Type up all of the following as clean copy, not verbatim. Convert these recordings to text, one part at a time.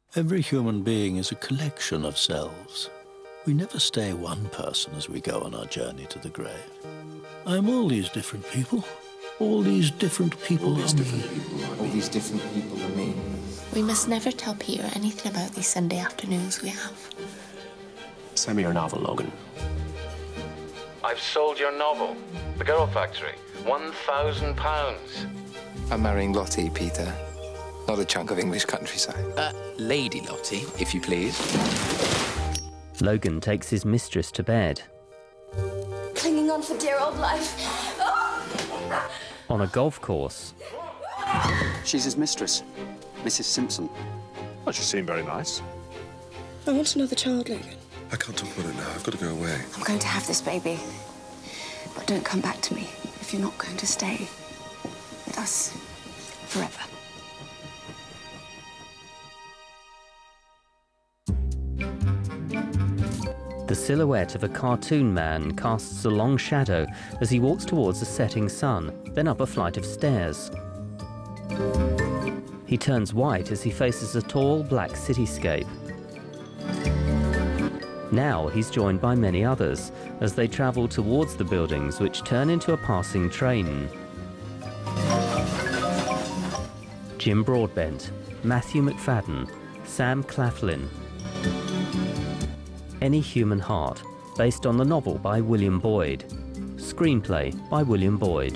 Every human being is a collection of selves. We never stay one person as we go on our journey to the grave. I am all these different people. All these different people are me. All these different people are me. We must never tell Peter anything about these Sunday afternoons we have. Send me your novel, Logan. I've sold your novel, The Girl Factory, £1,000. I'm marrying Lottie, Peter. Not a chunk of English countryside. Lady Lottie, if you please. Logan takes his mistress to bed. Clinging on for dear old life. On a golf course. She's his mistress, Mrs. Simpson. Oh, she seemed very nice. I want another child, Logan. I can't talk about it now. I've got to go away. I'm going to have this baby. But don't come back to me if you're not going to stay with us forever. The silhouette of a cartoon man casts a long shadow as he walks towards the setting sun, then up a flight of stairs. He turns white as he faces a tall black cityscape. Now he's joined by many others as they travel towards the buildings which turn into a passing train. Jim Broadbent, Matthew McFadden, Sam Claflin. Any Human Heart, based on the novel by William Boyd. Screenplay by William Boyd.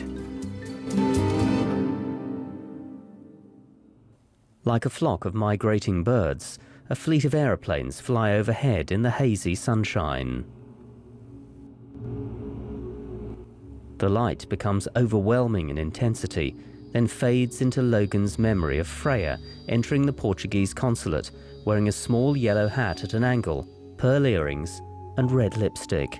Like a flock of migrating birds, a fleet of aeroplanes fly overhead in the hazy sunshine. The light becomes overwhelming in intensity, then fades into Logan's memory of Freya entering the Portuguese consulate, wearing a small yellow hat at an angle, pearl earrings, and red lipstick.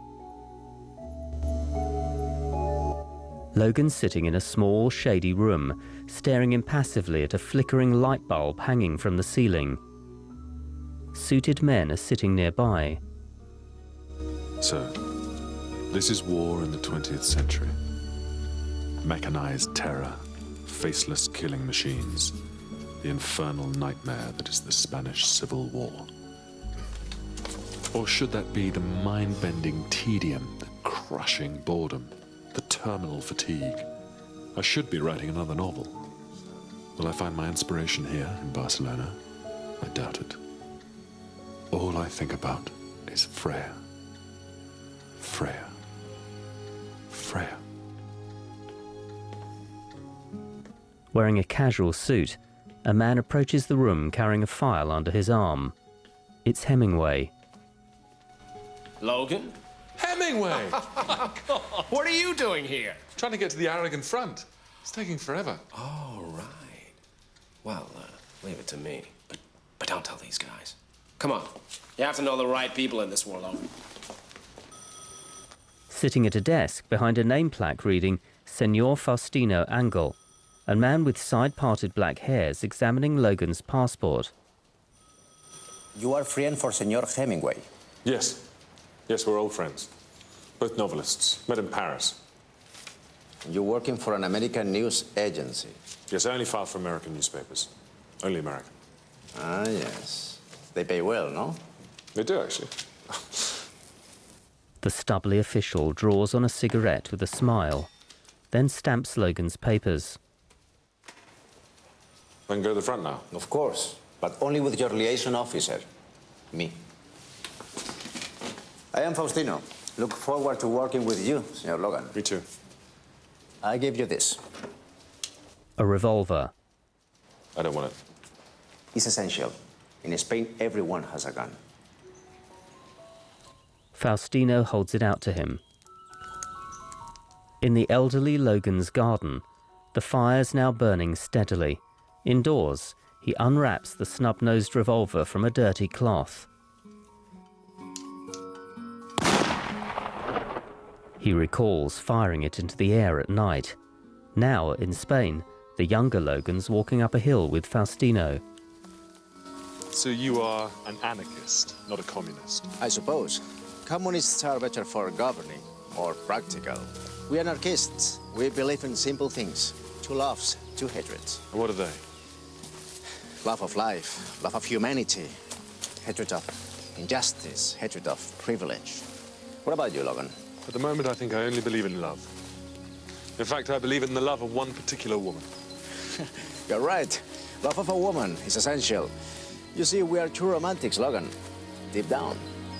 Logan's sitting in a small, shady room, staring impassively at a flickering light bulb hanging from the ceiling. Suited men are sitting nearby. So, this is war in the 20th century. Mechanized terror, faceless killing machines, the infernal nightmare that is the Spanish Civil War. Or should that be the mind-bending tedium, the crushing boredom, the terminal fatigue? I should be writing another novel. Will I find my inspiration here in Barcelona? I doubt it. All I think about is Freya. Freya. Freya. Wearing a casual suit, a man approaches the room carrying a file under his arm. It's Hemingway. Logan? Hemingway! What are you doing here? Trying to get to the Aragon front. It's taking forever. All right. Well, leave it to me. But don't tell these guys. Come on. You have to know the right people in this war, Logan. Sitting at a desk behind a name plaque reading Senor Faustino Angel, a man with side-parted black hairs examining Logan's passport. You are friend for Senor Hemingway? Yes. Yes, we're old friends. Both novelists. Met in Paris. You're working for an American news agency? Yes, I only file for American newspapers. Only American. Ah, yes. They pay well, no? They do, actually. The stubbly official draws on a cigarette with a smile, then stamps Logan's papers. I can go to the front now? Of course, but only with your liaison officer, me. I am Faustino. Look forward to working with you, Senor Logan. Me too. I give you this. A revolver. I don't want it. It's essential. In Spain, everyone has a gun. Faustino holds it out to him. In the elderly Logan's garden, the fire's now burning steadily. Indoors, he unwraps the snub-nosed revolver from a dirty cloth. He recalls firing it into the air at night. Now, in Spain, the younger Logan's walking up a hill with Faustino. So you are an anarchist, not a communist? I suppose. Communists are better for governing, more practical. We anarchists, we believe in simple things. 2 loves, 2 hatreds. And what are they? Love of life, love of humanity, hatred of injustice, hatred of privilege. What about you, Logan? At the moment, I think I only believe in love. In fact, I believe in the love of one particular woman. You're right. Love of a woman is essential. You see, we are true romantics, Logan. Deep down.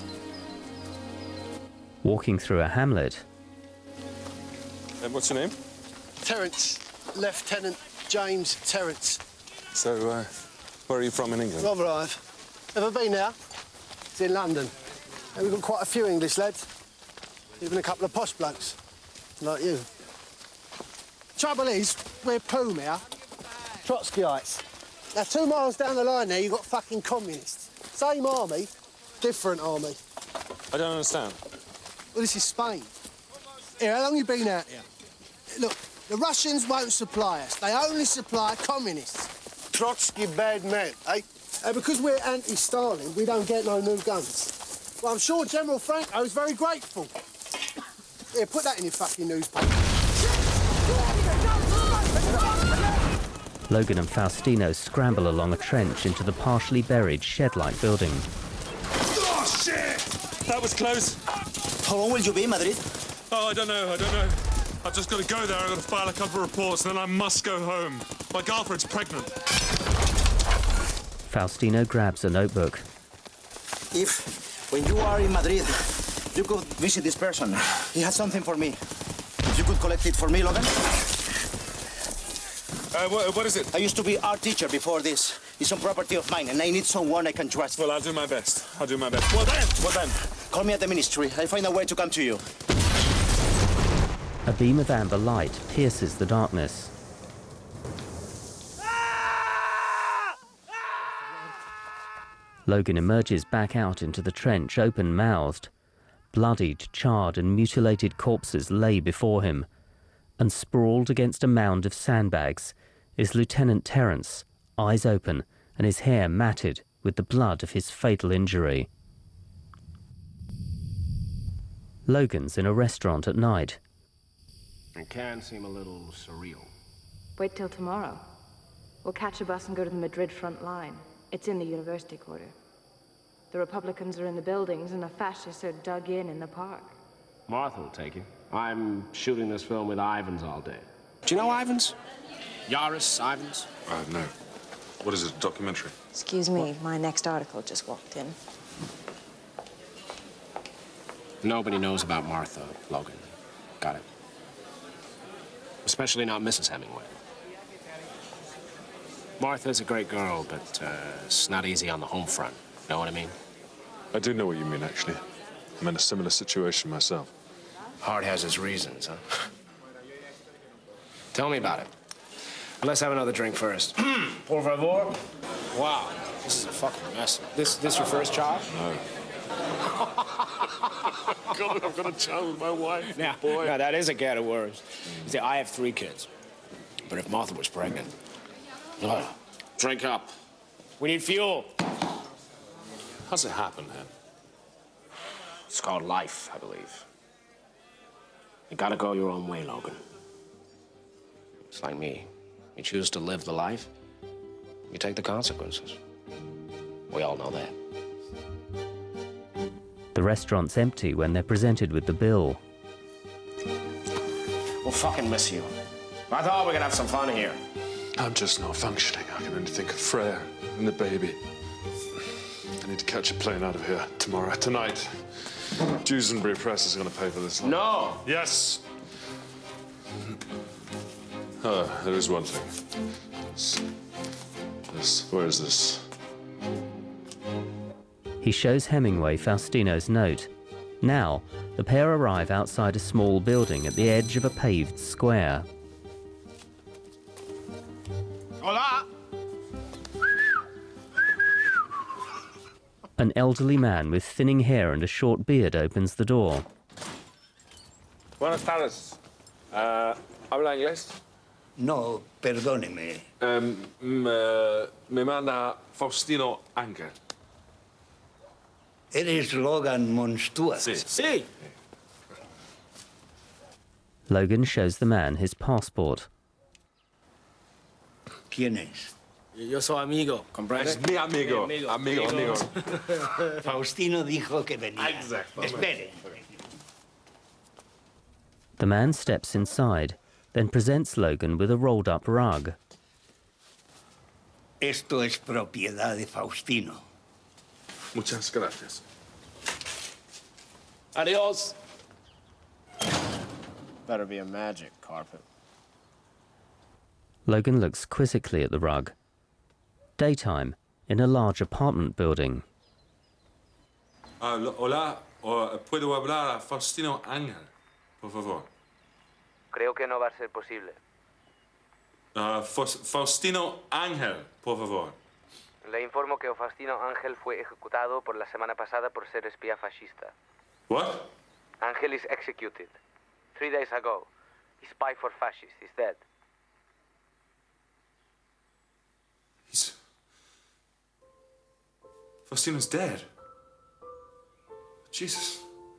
Walking through a hamlet. And what's your name? Terence. Lieutenant James Terence. So, where are you from in England? Rotherhithe. Ever been there? It's in London. And we've got quite a few English lads. Even a couple of posh blokes, like you. Trouble is, we're Poom here, Trotskyites. Now, 2 miles down the line there, you've got fucking communists. Same army, different army. I don't understand. Well, this is Spain. Here, how long you been out here? Look, the Russians won't supply us. They only supply communists. Trotsky bad man, eh? Because we're anti-Stalin, we don't get no new guns. Well, I'm sure General Franco is very grateful. Here, put that in your fucking newspaper. Logan and Faustino scramble along a trench into the partially buried shed-like building. Oh, shit! That was close. How long will you be in Madrid? Oh, I don't know. I've just got to go there. I've got to file a couple of reports, and then I must go home. My girlfriend's pregnant. Faustino grabs a notebook. If, when you are in Madrid, you could visit this person. He has something for me. If you could collect it for me, Logan. What is it? I used to be art teacher before this. It's some property of mine, and I need someone I can trust. Well, I'll do my best. What then? Call me at the ministry. I'll find a way to come to you. A beam of amber light pierces the darkness. Logan emerges back out into the trench, open-mouthed. Bloodied, charred and mutilated corpses lay before him, and sprawled against a mound of sandbags is Lieutenant Terence, eyes open and his hair matted with the blood of his fatal injury. Logan's in a restaurant at night. It can seem a little surreal. Wait till tomorrow. We'll catch a bus and go to the Madrid front line. It's in the university quarter. The Republicans are in the buildings and the fascists are dug in the park. Martha will take you. I'm shooting this film with Ivans all day. Do you know Ivans? Yaris Ivans? No. What is it, a documentary? Excuse me, my next article just walked in. Nobody knows about Martha, Logan. Got it? Especially not Mrs. Hemingway. Martha's a great girl, but it's not easy on the home front. Know what I mean? I do know what you mean, actually. I'm in a similar situation myself. Hart has his reasons, huh? Tell me about it. Let's have another drink first. Por favor. Wow, this is a fucking mess. This your first child? No. God, I've got a child with my wife. Now, boy. Now, that is a can of worms. You see, I have 3 kids. But if Martha was pregnant... drink up. We need fuel. How's it happen, then? It's called life, I believe. You gotta go your own way, Logan. It's like me. You choose to live the life, you take the consequences. We all know that. The restaurant's empty when they're presented with the bill. We'll fucking miss you. I thought we could have some fun here. I'm just not functioning. I can only think of Freya and the baby. I need to catch a plane out of here tonight. Dusenberry Press is going to pay for this. No! Yes! There is one thing. Where is this? He shows Hemingway Faustino's note. Now, the pair arrive outside a small building at the edge of a paved square. Hola! An elderly man with thinning hair and a short beard opens the door. Buenas tardes. ¿Habla inglés? No, perdóneme. Me manda Faustino Anker. Eres Logan Monstruous. Sí. Logan shows the man his passport. ¿Quién es? Yo soy amigo, ¿comprende? Es mi amigo. Amigo. Faustino dijo que venía. Exacto. Espere. The man steps inside, then presents Logan with a rolled-up rug. Esto es propiedad de Faustino. Muchas gracias. Adios. Better be a magic carpet. Logan looks quizzically at the rug. Daytime, in a large apartment building. Hola, ¿puedo hablar a Faustino Ángel, por favor? Creo que no va a ser posible. Faustino Ángel, por favor. Le informo que Faustino Ángel fue ejecutado por la semana pasada por ser espía fascista. What? Ángel is executed. 3 days ago. He spy for fascists. He's dead. Faustino's dead. Jesus.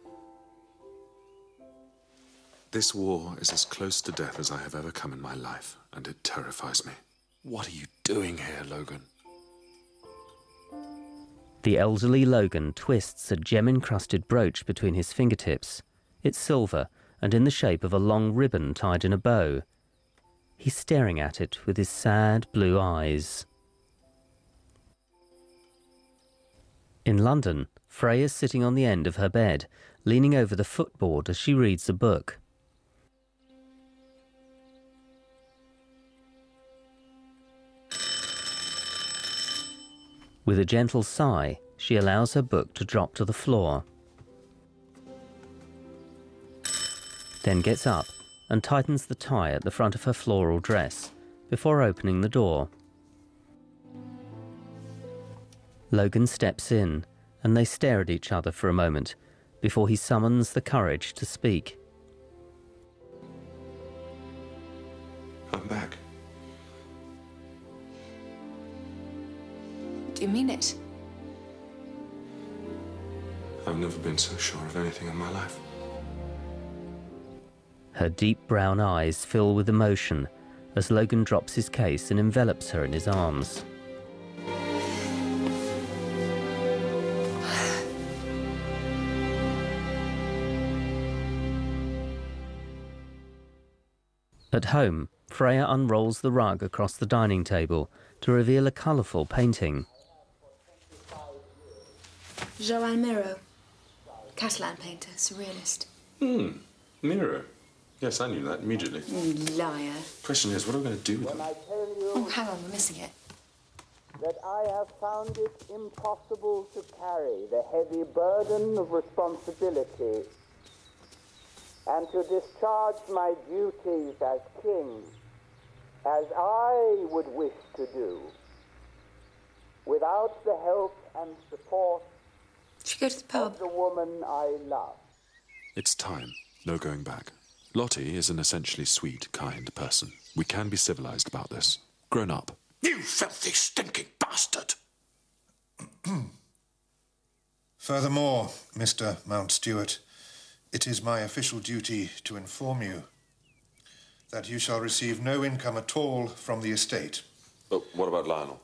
This war is as close to death as I have ever come in my life, and it terrifies me. What are you doing here, Logan? The elderly Logan twists a gem-encrusted brooch between his fingertips. It's silver and in the shape of a long ribbon tied in a bow. He's staring at it with his sad blue eyes. In London, Freya's sitting on the end of her bed, leaning over the footboard as she reads a book. With a gentle sigh, she allows her book to drop to the floor. Then gets up and tightens the tie at the front of her floral dress before opening the door. Logan steps in, and they stare at each other for a moment before he summons the courage to speak. I'm back. Do you mean it? I've never been so sure of anything in my life. Her deep brown eyes fill with emotion as Logan drops his case and envelops her in his arms. At home, Freya unrolls the rug across the dining table to reveal a colourful painting. Joan Miro, Catalan painter, surrealist. Miro. Yes, I knew that immediately. Liar. Question is, what are we going to do with it? Oh, hang on, we're missing it. That I have found it impossible to carry the heavy burden of responsibility and to discharge my duties as king as I would wish to do without the help and support of the woman I love. It's time. No going back. Lottie is an essentially sweet, kind person. We can be civilized about this. Grown up. You filthy, stinking bastard! Furthermore, Mr. Mountstuart, it is my official duty to inform you that you shall receive no income at all from the estate. But what about Lionel?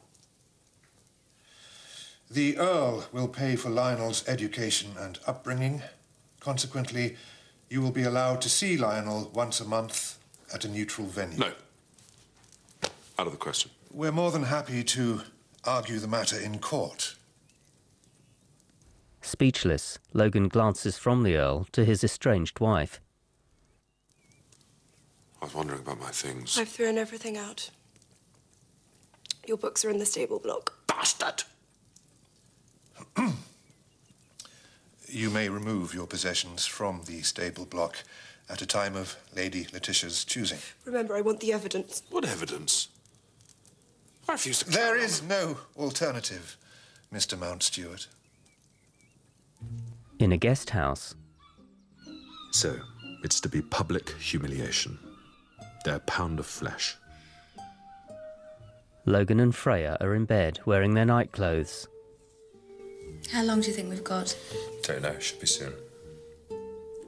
The Earl will pay for Lionel's education and upbringing. Consequently, you will be allowed to see Lionel once a month at a neutral venue. No. Out of the question. We're more than happy to argue the matter in court. Speechless, Logan glances from the Earl to his estranged wife. I was wondering about my things. I've thrown everything out. Your books are in the stable block. Bastard! You may remove your possessions from the stable block at a time of Lady Letitia's choosing. Remember, I want the evidence. What evidence? I refuse to... There is no alternative, Mr. Mountstuart. In a guest house. So, it's to be public humiliation. Their pound of flesh. Logan and Freya are in bed, wearing their nightclothes. How long do you think we've got? Don't know, should be soon.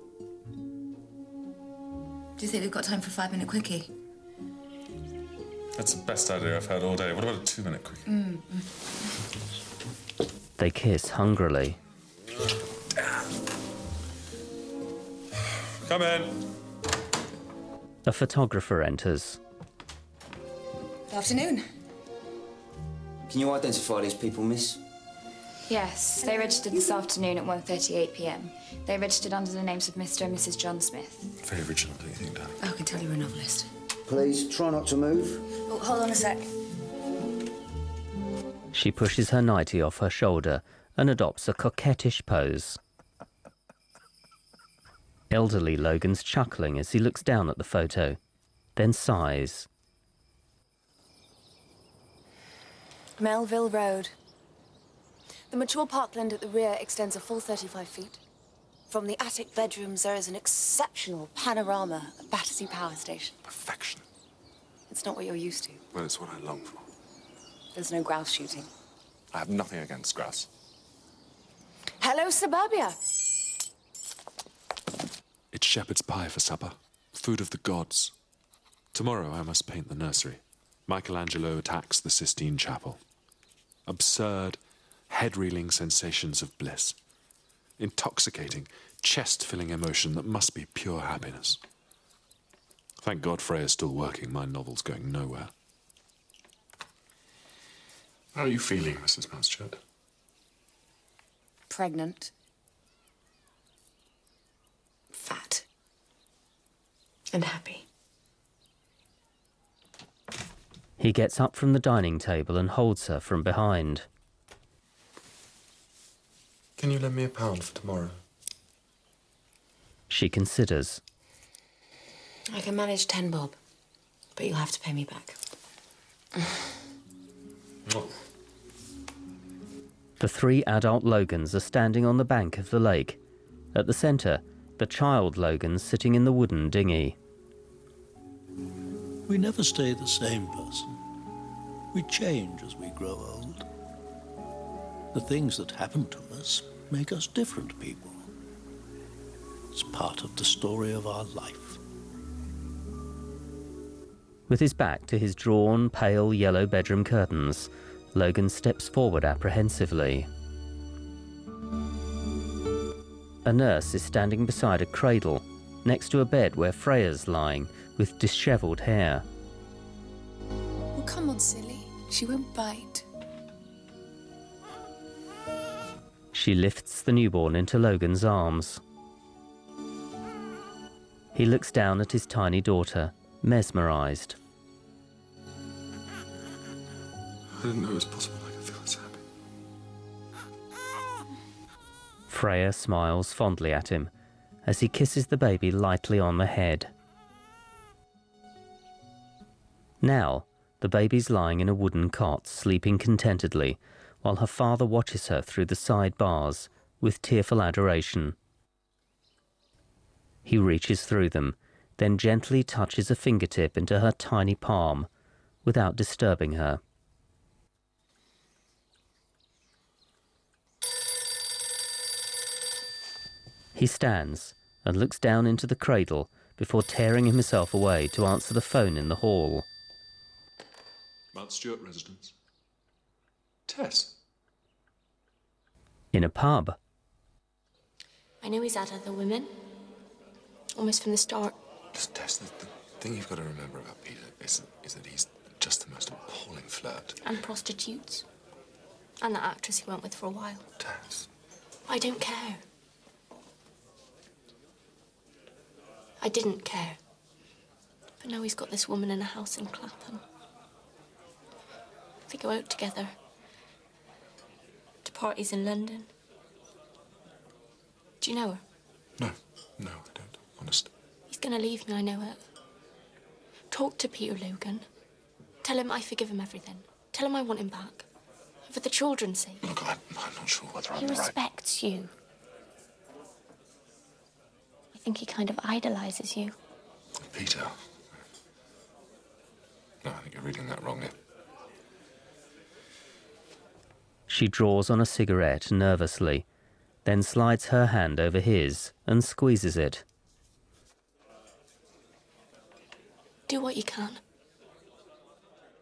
Do you think we've got time for a 5-minute quickie? That's the best idea I've heard all day. What about a 2-minute quickie? They kiss hungrily. Come in. A photographer enters. Good afternoon. Can you identify these people, miss? Yes, they registered this afternoon at 1:38 p.m. They registered under the names of Mr. and Mrs. John Smith. Very original, don't you think, Dan? I can tell you're a novelist. Please, try not to move. Oh, hold on a sec. She pushes her nightie off her shoulder and adopts a coquettish pose. Elderly Logan's chuckling as he looks down at the photo, then sighs. Melville Road. The mature parkland at the rear extends a full 35 feet. From the attic bedrooms, there is an exceptional panorama of Battersea Power Station. Perfection. It's not what you're used to. Well, it's what I long for. There's no grouse shooting. I have nothing against grouse. Hello, Suburbia. It's shepherd's pie for supper. Food of the gods. Tomorrow I must paint the nursery. Michelangelo attacks the Sistine Chapel. Absurd, head-reeling sensations of bliss. Intoxicating, chest-filling emotion that must be pure happiness. Thank God Freya's still working. My novel's going nowhere. How are you feeling, Mrs. Mountstuart? Pregnant. Fat. And happy. He gets up from the dining table and holds her from behind. Can you lend me £1 for tomorrow? She considers. I can manage 10 bob, but you'll have to pay me back. The 3 adult Logans are standing on the bank of the lake. At the centre, the child Logan's sitting in the wooden dinghy. We never stay the same person. We change as we grow old. The things that happen to us make us different people. It's part of the story of our life. With his back to his drawn, pale yellow bedroom curtains, Logan steps forward apprehensively. A nurse is standing beside a cradle, next to a bed where Freya's lying, with dishevelled hair. Oh, come on, silly. She won't bite. She lifts the newborn into Logan's arms. He looks down at his tiny daughter, mesmerised. I didn't know it was possible I could feel this happy. Freya smiles fondly at him as he kisses the baby lightly on the head. Now, the baby's lying in a wooden cot, sleeping contentedly, while her father watches her through the side bars with tearful adoration. He reaches through them, then gently touches a fingertip into her tiny palm, without disturbing her. He stands and looks down into the cradle before tearing himself away to answer the phone in the hall. Mountstuart residence. Tess. In a pub. I know he's had other women. Almost from the start. Listen, Tess, the thing you've got to remember about Peter is that he's just the most appalling flirt. And prostitutes. And that actress he went with for a while. Tess. I don't care. I didn't care. But now he's got this woman in a house in Clapham. They go out together. To parties in London. Do you know her? No, I don't. Honest. He's gonna leave me, I know it. Talk to Peter Logan. Tell him I forgive him everything. Tell him I want him back. For the children's sake. Look, I'm not sure whether I'm He the right... respects you. I think he kind of idolizes you. Peter. No, I think you're reading that wrongly. She draws on a cigarette nervously, then slides her hand over his and squeezes it. Do what you can.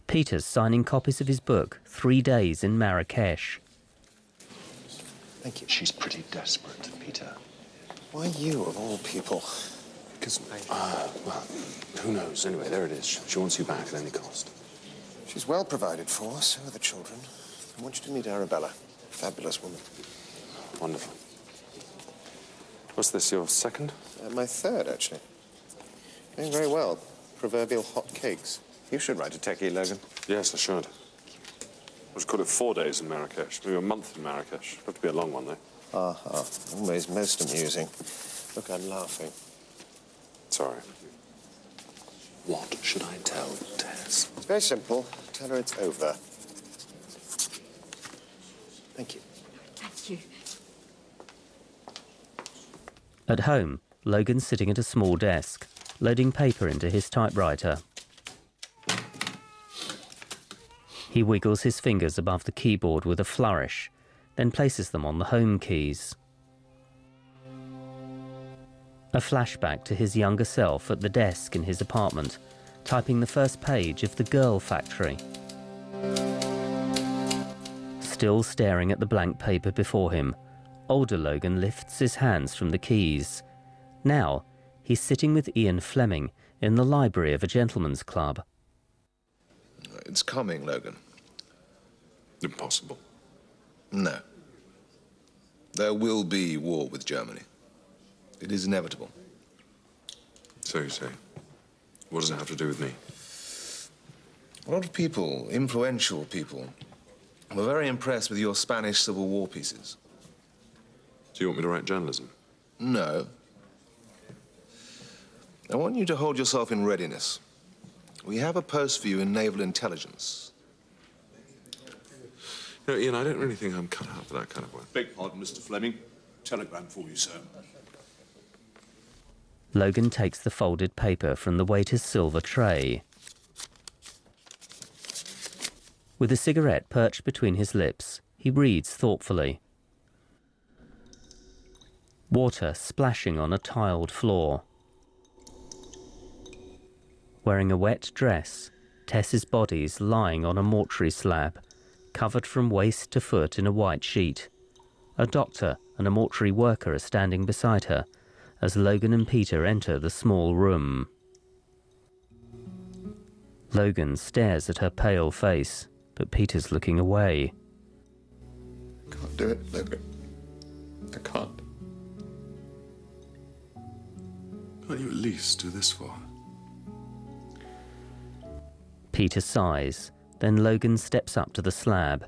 Peter's signing copies of his book, 3 Days in Marrakesh. Thank you. She's pretty desperate, Peter. Why you, of all people? Because, well, who knows? Anyway, there it is. She wants you back at any cost. She's well provided for, so are the children. I want you to meet Arabella. Fabulous woman. Wonderful. What's this, your second? My third, actually. Doing very well. Proverbial hot cakes. You should write a techie, Logan. Yes, I should. I should call it 4 days in Marrakesh. Maybe a month in Marrakesh. It'll have to be a long one, though. Always most amusing. Look, I'm laughing. Sorry. What should I tell Tess? It's very simple. Tell her it's over. Thank you. Thank you. At home, Logan's sitting at a small desk, loading paper into his typewriter. He wiggles his fingers above the keyboard with a flourish, then places them on the home keys. A flashback to his younger self at the desk in his apartment, typing the first page of The Girl Factory. Still staring at the blank paper before him, older Logan lifts his hands from the keys. Now, he's sitting with Ian Fleming in the library of a gentleman's club. It's coming, Logan. Impossible. No. There will be war with Germany. It is inevitable. So you say. What does it have to do with me? A lot of people, influential people, were very impressed with your Spanish Civil War pieces. Do you want me to write journalism? No. I want you to hold yourself in readiness. We have a post for you in naval intelligence. You know, Ian, I don't really think I'm cut out for that kind of work. Beg pardon, Mr. Fleming. Telegram for you, sir. Logan takes the folded paper from the waiter's silver tray. With a cigarette perched between his lips, he reads thoughtfully. Water splashing on a tiled floor. Wearing a wet dress, Tess's body's lying on a mortuary slab, covered from waist to foot in a white sheet. A doctor and a mortuary worker are standing beside her as Logan and Peter enter the small room. Logan stares at her pale face, but Peter's looking away. Can't do it, Logan. I can't. Can't you at least do this for her? Peter sighs, then Logan steps up to the slab.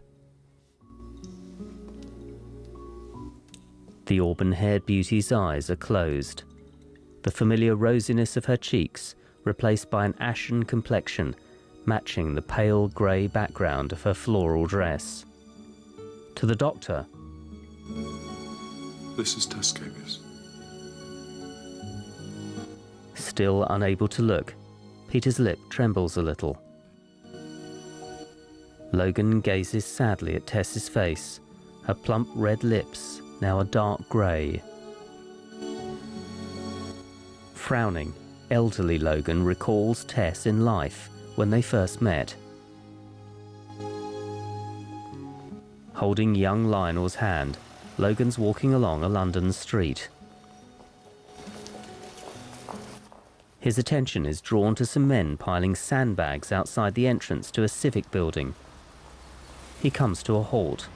The auburn-haired beauty's eyes are closed. The familiar rosiness of her cheeks replaced by an ashen complexion, matching the pale grey background of her floral dress. To the doctor, This is Tess Scabious. Still unable to look, Peter's lip trembles a little. Logan gazes sadly at Tess's face, her plump red lips now a dark grey. Frowning, elderly Logan recalls Tess in life when they first met. Holding young Lionel's hand, Logan's walking along a London street. His attention is drawn to some men piling sandbags outside the entrance to a civic building. He comes to a halt.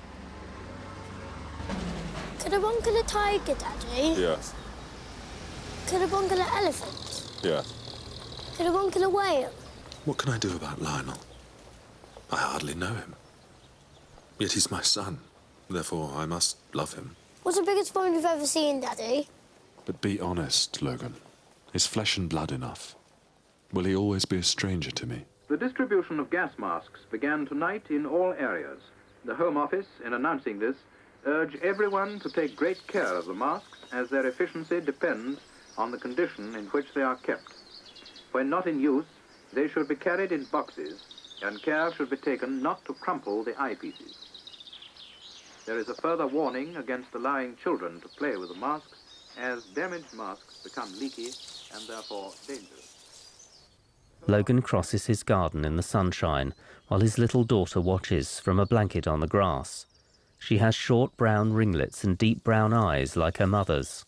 Could I bungle a tiger, Daddy? Yes. Could I bungle an elephant? Yes. Could I bungle a whale? What can I do about Lionel? I hardly know him. Yet he's my son. Therefore, I must love him. What's the biggest one you've ever seen, Daddy? But be honest, Logan. Is flesh and blood enough? Will he always be a stranger to me? The distribution of gas masks began tonight in all areas. The Home Office, in announcing this, urge everyone to take great care of the masks, as their efficiency depends on the condition in which they are kept. When not in use, they should be carried in boxes, and care should be taken not to crumple the eyepieces. There is a further warning against allowing children to play with the masks, as damaged masks become leaky and therefore dangerous. Logan crosses his garden in the sunshine while his little daughter watches from a blanket on the grass. She has short brown ringlets and deep brown eyes like her mother's.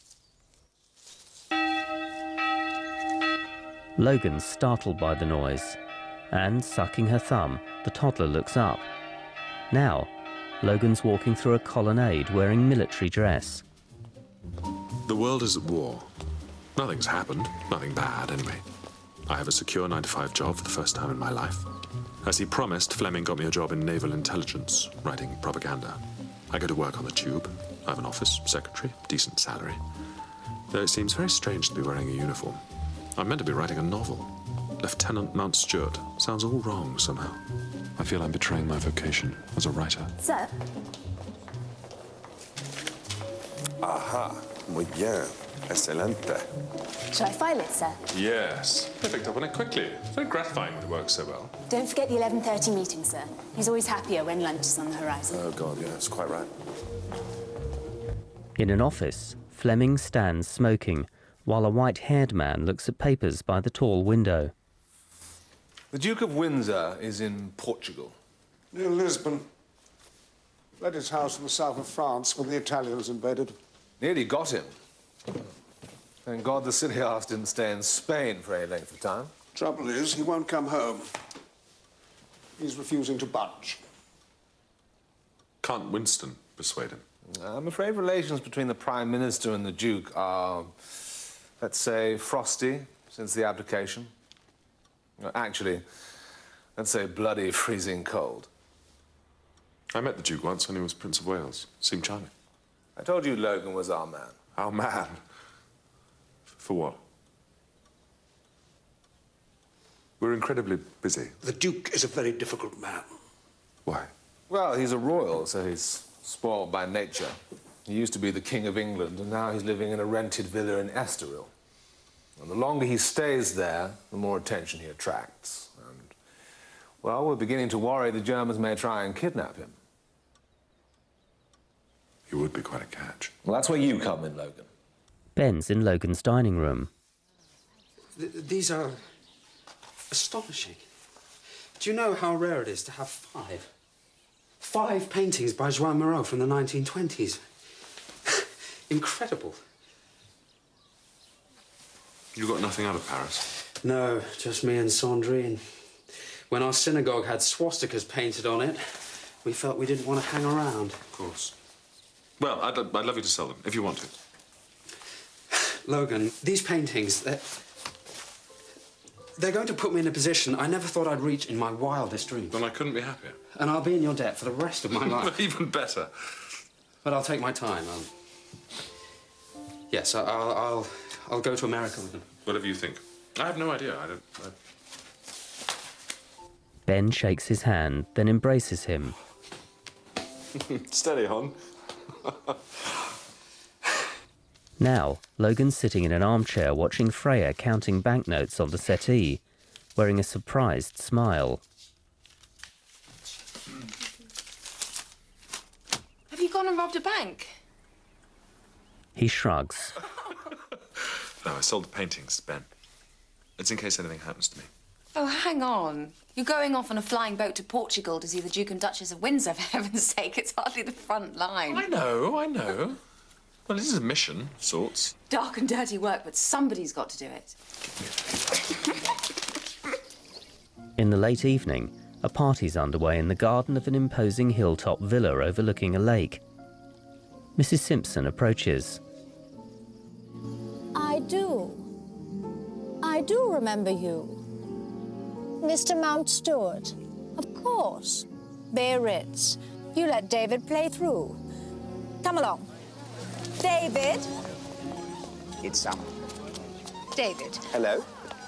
Logan's startled by the noise, and, sucking her thumb, the toddler looks up. Now, Logan's walking through a colonnade wearing military dress. The world is at war. Nothing's happened, nothing bad anyway. I have a secure 9-to-5 job for the first time in my life. As he promised, Fleming got me a job in naval intelligence, writing propaganda. I go to work on the tube. I have an office, secretary, decent salary. Though it seems very strange to be wearing a uniform. I'm meant to be writing a novel. Lieutenant Mountstuart sounds all wrong somehow. I feel I'm betraying my vocation as a writer. Sir? Aha, muy bien. Excelente. Shall I file it, sir? Yes. They picked up on it quickly. Very gratifying when it works so well. Don't forget the 11:30 meeting, sir. He's always happier when lunch is on the horizon. Oh, God, yeah, that's quite right. In an office, Fleming stands smoking, while a white-haired man looks at papers by the tall window. The Duke of Windsor is in Portugal. Near Lisbon. Led his house in the south of France when the Italians invaded. Nearly got him. Thank God the city arse didn't stay in Spain for any length of time. Trouble is, he won't come home. He's refusing to budge. Can't Winston persuade him? I'm afraid relations between the Prime Minister and the Duke are, let's say, frosty since the abdication. Actually, let's say bloody freezing cold. I met the Duke once when he was Prince of Wales. Seemed charming. I told you Logan was our man. Our man? For what? We're incredibly busy. The Duke is a very difficult man. Why? Well, he's a royal, so he's spoiled by nature. He used to be the King of England, and now he's living in a rented villa in Estoril. And the longer he stays there, the more attention he attracts. And, well, we're beginning to worry the Germans may try and kidnap him. He would be quite a catch. Well, that's where you come in, Logan. Ben's in Logan's dining room. These are astonishing. Do you know how rare it is to have five paintings by Joan Moreau from the 1920s? Incredible. You got nothing out of Paris? No, just me and Sandrine. When our synagogue had swastikas painted on it, we felt we didn't want to hang around. Of course. Well, I'd love you to sell them, if you want to. Logan, these paintings, they're going to put me in a position I never thought I'd reach in my wildest dreams. Then I couldn't be happier. And I'll be in your debt for the rest of my life. Even better. But I'll take my time. Yes, I'll go to America with them. Whatever you think. I have no idea. Ben shakes his hand, then embraces him. Steady on. Now, Logan's sitting in an armchair watching Freya counting banknotes on the settee, wearing a surprised smile. Have you gone and robbed a bank? He shrugs. No, I sold the paintings, Ben. It's in case anything happens to me. Oh, hang on. You're going off on a flying boat to Portugal to see the Duke and Duchess of Windsor, for heaven's sake. It's hardly the front line. I know. Well, this is a mission, of sorts. Dark and dirty work, but somebody's got to do it. In the late evening, a party's underway in the garden of an imposing hilltop villa overlooking a lake. Mrs. Simpson approaches. I do remember you. Mr. Mountstuart. Of course. Biarritz. You let David play through. Come along. David. It's David. Hello.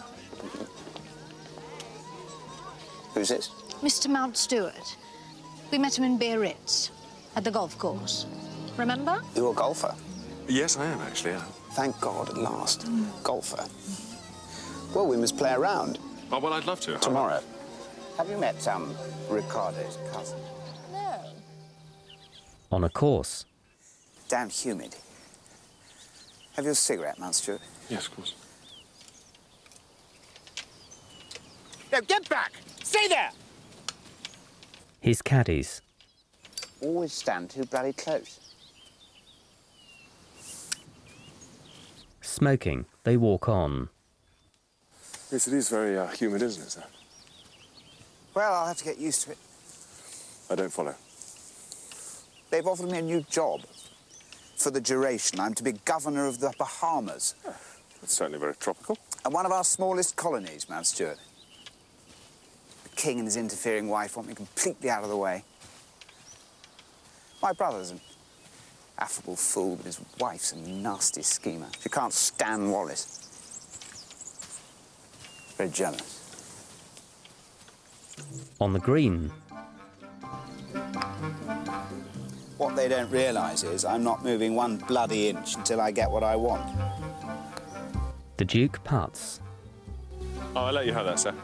Who's this? Mr. Mountstuart. We met him in Biarritz, at the golf course. Remember? You're a golfer? Yes, I am, actually. Thank God, at last. Golfer. Well, we must play around. Oh, well, I'd love to. Tomorrow. Have you met, Ricardo's cousin? No. On a course. Damn humid. Have you a cigarette, Mountstuart? Yes, of course. Now get back! Stay there! His caddies. Always stand too bloody close. Smoking, they walk on. Yes, it is very humid, isn't it, sir? Well, I'll have to get used to it. I don't follow. They've offered me a new job. For the duration, I'm to be governor of the Bahamas. That's certainly very tropical. And one of our smallest colonies, Mount Stewart. The king and his interfering wife want me completely out of the way. My brother's an affable fool, but his wife's a nasty schemer. She can't stand Wallace. Very jealous. On the green. What they don't realise is I'm not moving one bloody inch until I get what I want. The Duke putts. Oh, I'll let you have that, sir.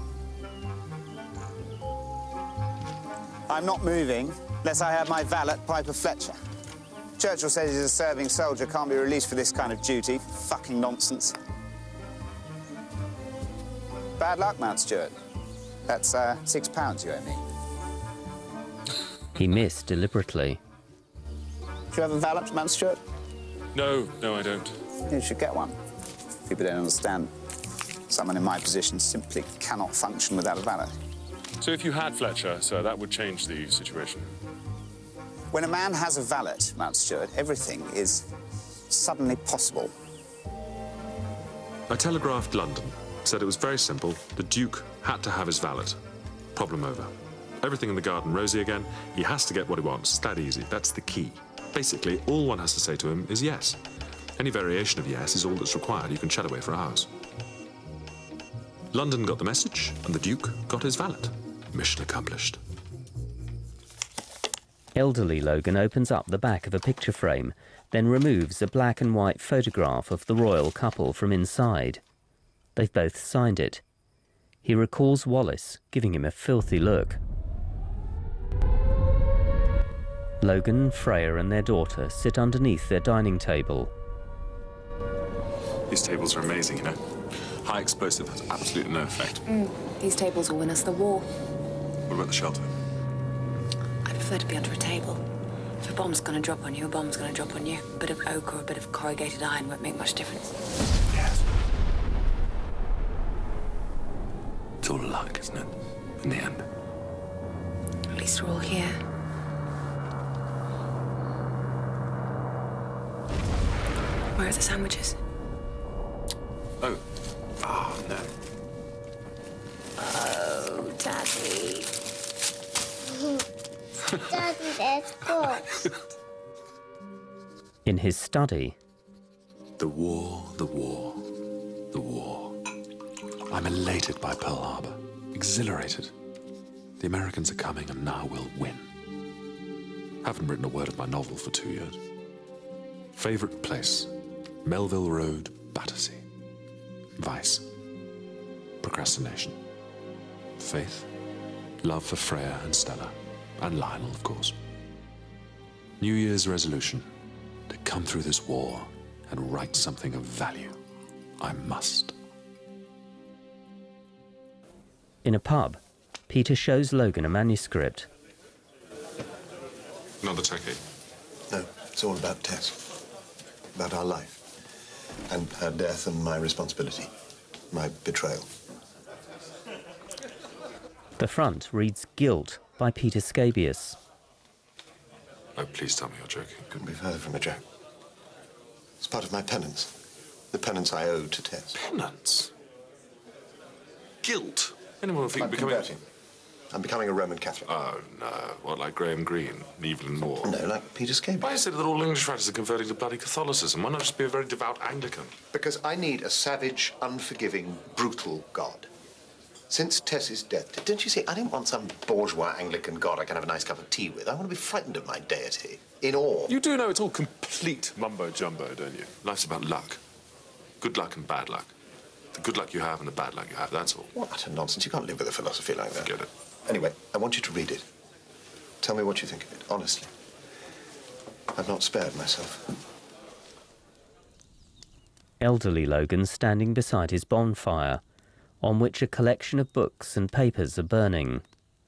I'm not moving unless I have my valet, Piper Fletcher. Churchill says he's a serving soldier, can't be released for this kind of duty. Fucking nonsense. Bad luck, Mount Stewart. That's £6 you owe me. He missed deliberately. Do you have a valet, Mount Stewart? No, I don't. You should get one. People don't understand. Someone in my position simply cannot function without a valet. So if you had Fletcher, sir, that would change the situation. When a man has a valet, Mount Stewart, everything is suddenly possible. I telegraphed London, said it was very simple. The Duke had to have his valet. Problem over. Everything in the garden rosy again. He has to get what he wants. It's that easy. That's the key. Basically, all one has to say to him is yes. Any variation of yes is all that's required. You can chat away for hours. London got the message, and the Duke got his valet. Mission accomplished. Elderly Logan opens up the back of a picture frame, then removes a black and white photograph of the royal couple from inside. They've both signed it. He recalls Wallace, giving him a filthy look. Logan, Freya and their daughter sit underneath their dining table. These tables are amazing, you know. High explosive has absolutely no effect. These tables will win us the war. What about the shelter? I prefer to be under a table. If a bomb's gonna drop on you, a bomb's gonna drop on you. A bit of oak or a bit of corrugated iron won't make much difference. Yes. It's all luck, isn't it? In the end. At least we're all here. Where are the sandwiches? Oh. Oh, no. Oh, Daddy. Daddy, there's God. In his study. The war, the war, the war. I'm elated by Pearl Harbor. Exhilarated. The Americans are coming and now we'll win. Haven't written a word of my novel for 2 years. Favorite place? Melville Road, Battersea. Vice. Procrastination. Faith. Love for Freya and Stella. And Lionel, of course. New Year's resolution. To come through this war and write something of value. I must. In a pub, Peter shows Logan a manuscript. Another techie? No, it's all about Tess. About our life. And her death and my responsibility. My betrayal. The front reads Guilt by Peter Scabious. Oh, please tell me you're joking. Couldn't be further from a joke. It's part of my penance. The penance I owe to Tess. Penance? Guilt? Anyone would think I'm becoming... converting. I'm becoming a Roman Catholic. Oh, no. What, like Graham Greene, Evelyn Moore? No, like Peter Scabious. Why is it that all English writers are converting to bloody Catholicism? Why not just be a very devout Anglican? Because I need a savage, unforgiving, brutal God. Since Tess's death, don't you see, I don't want some bourgeois Anglican God I can have a nice cup of tea with. I want to be frightened of my deity, in awe. You do know it's all complete mumbo-jumbo, don't you? Life's about luck. Good luck and bad luck. The good luck you have and the bad luck you have, that's all. What utter nonsense. You can't live with a philosophy like that. Forget it. Anyway, I want you to read it. Tell me what you think of it, honestly. I've not spared myself. Elderly Logan standing beside his bonfire. on which a collection of books and papers are burning.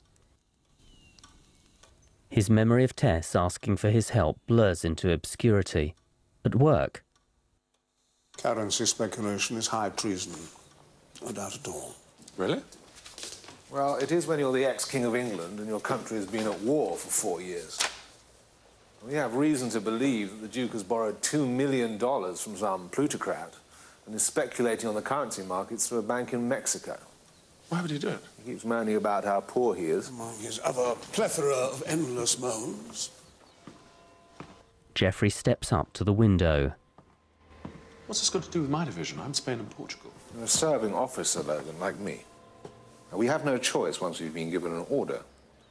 His memory of Tess asking for his help blurs into obscurity. At work, Currency speculation is high treason. No doubt at all. Really? Well, it is when you're the ex-King of England and your country has been at war for 4 years. We have reason to believe that the Duke has borrowed $2 million from some plutocrat and is speculating on the currency markets through a bank in Mexico. Why would he do it? He keeps moaning about how poor he is. Among his other plethora of endless moans. Geoffrey steps up to the window. What's this got to do with my division? I'm Spain and Portugal. You're a serving officer, Logan, like me. Now, we have no choice once we've been given an order.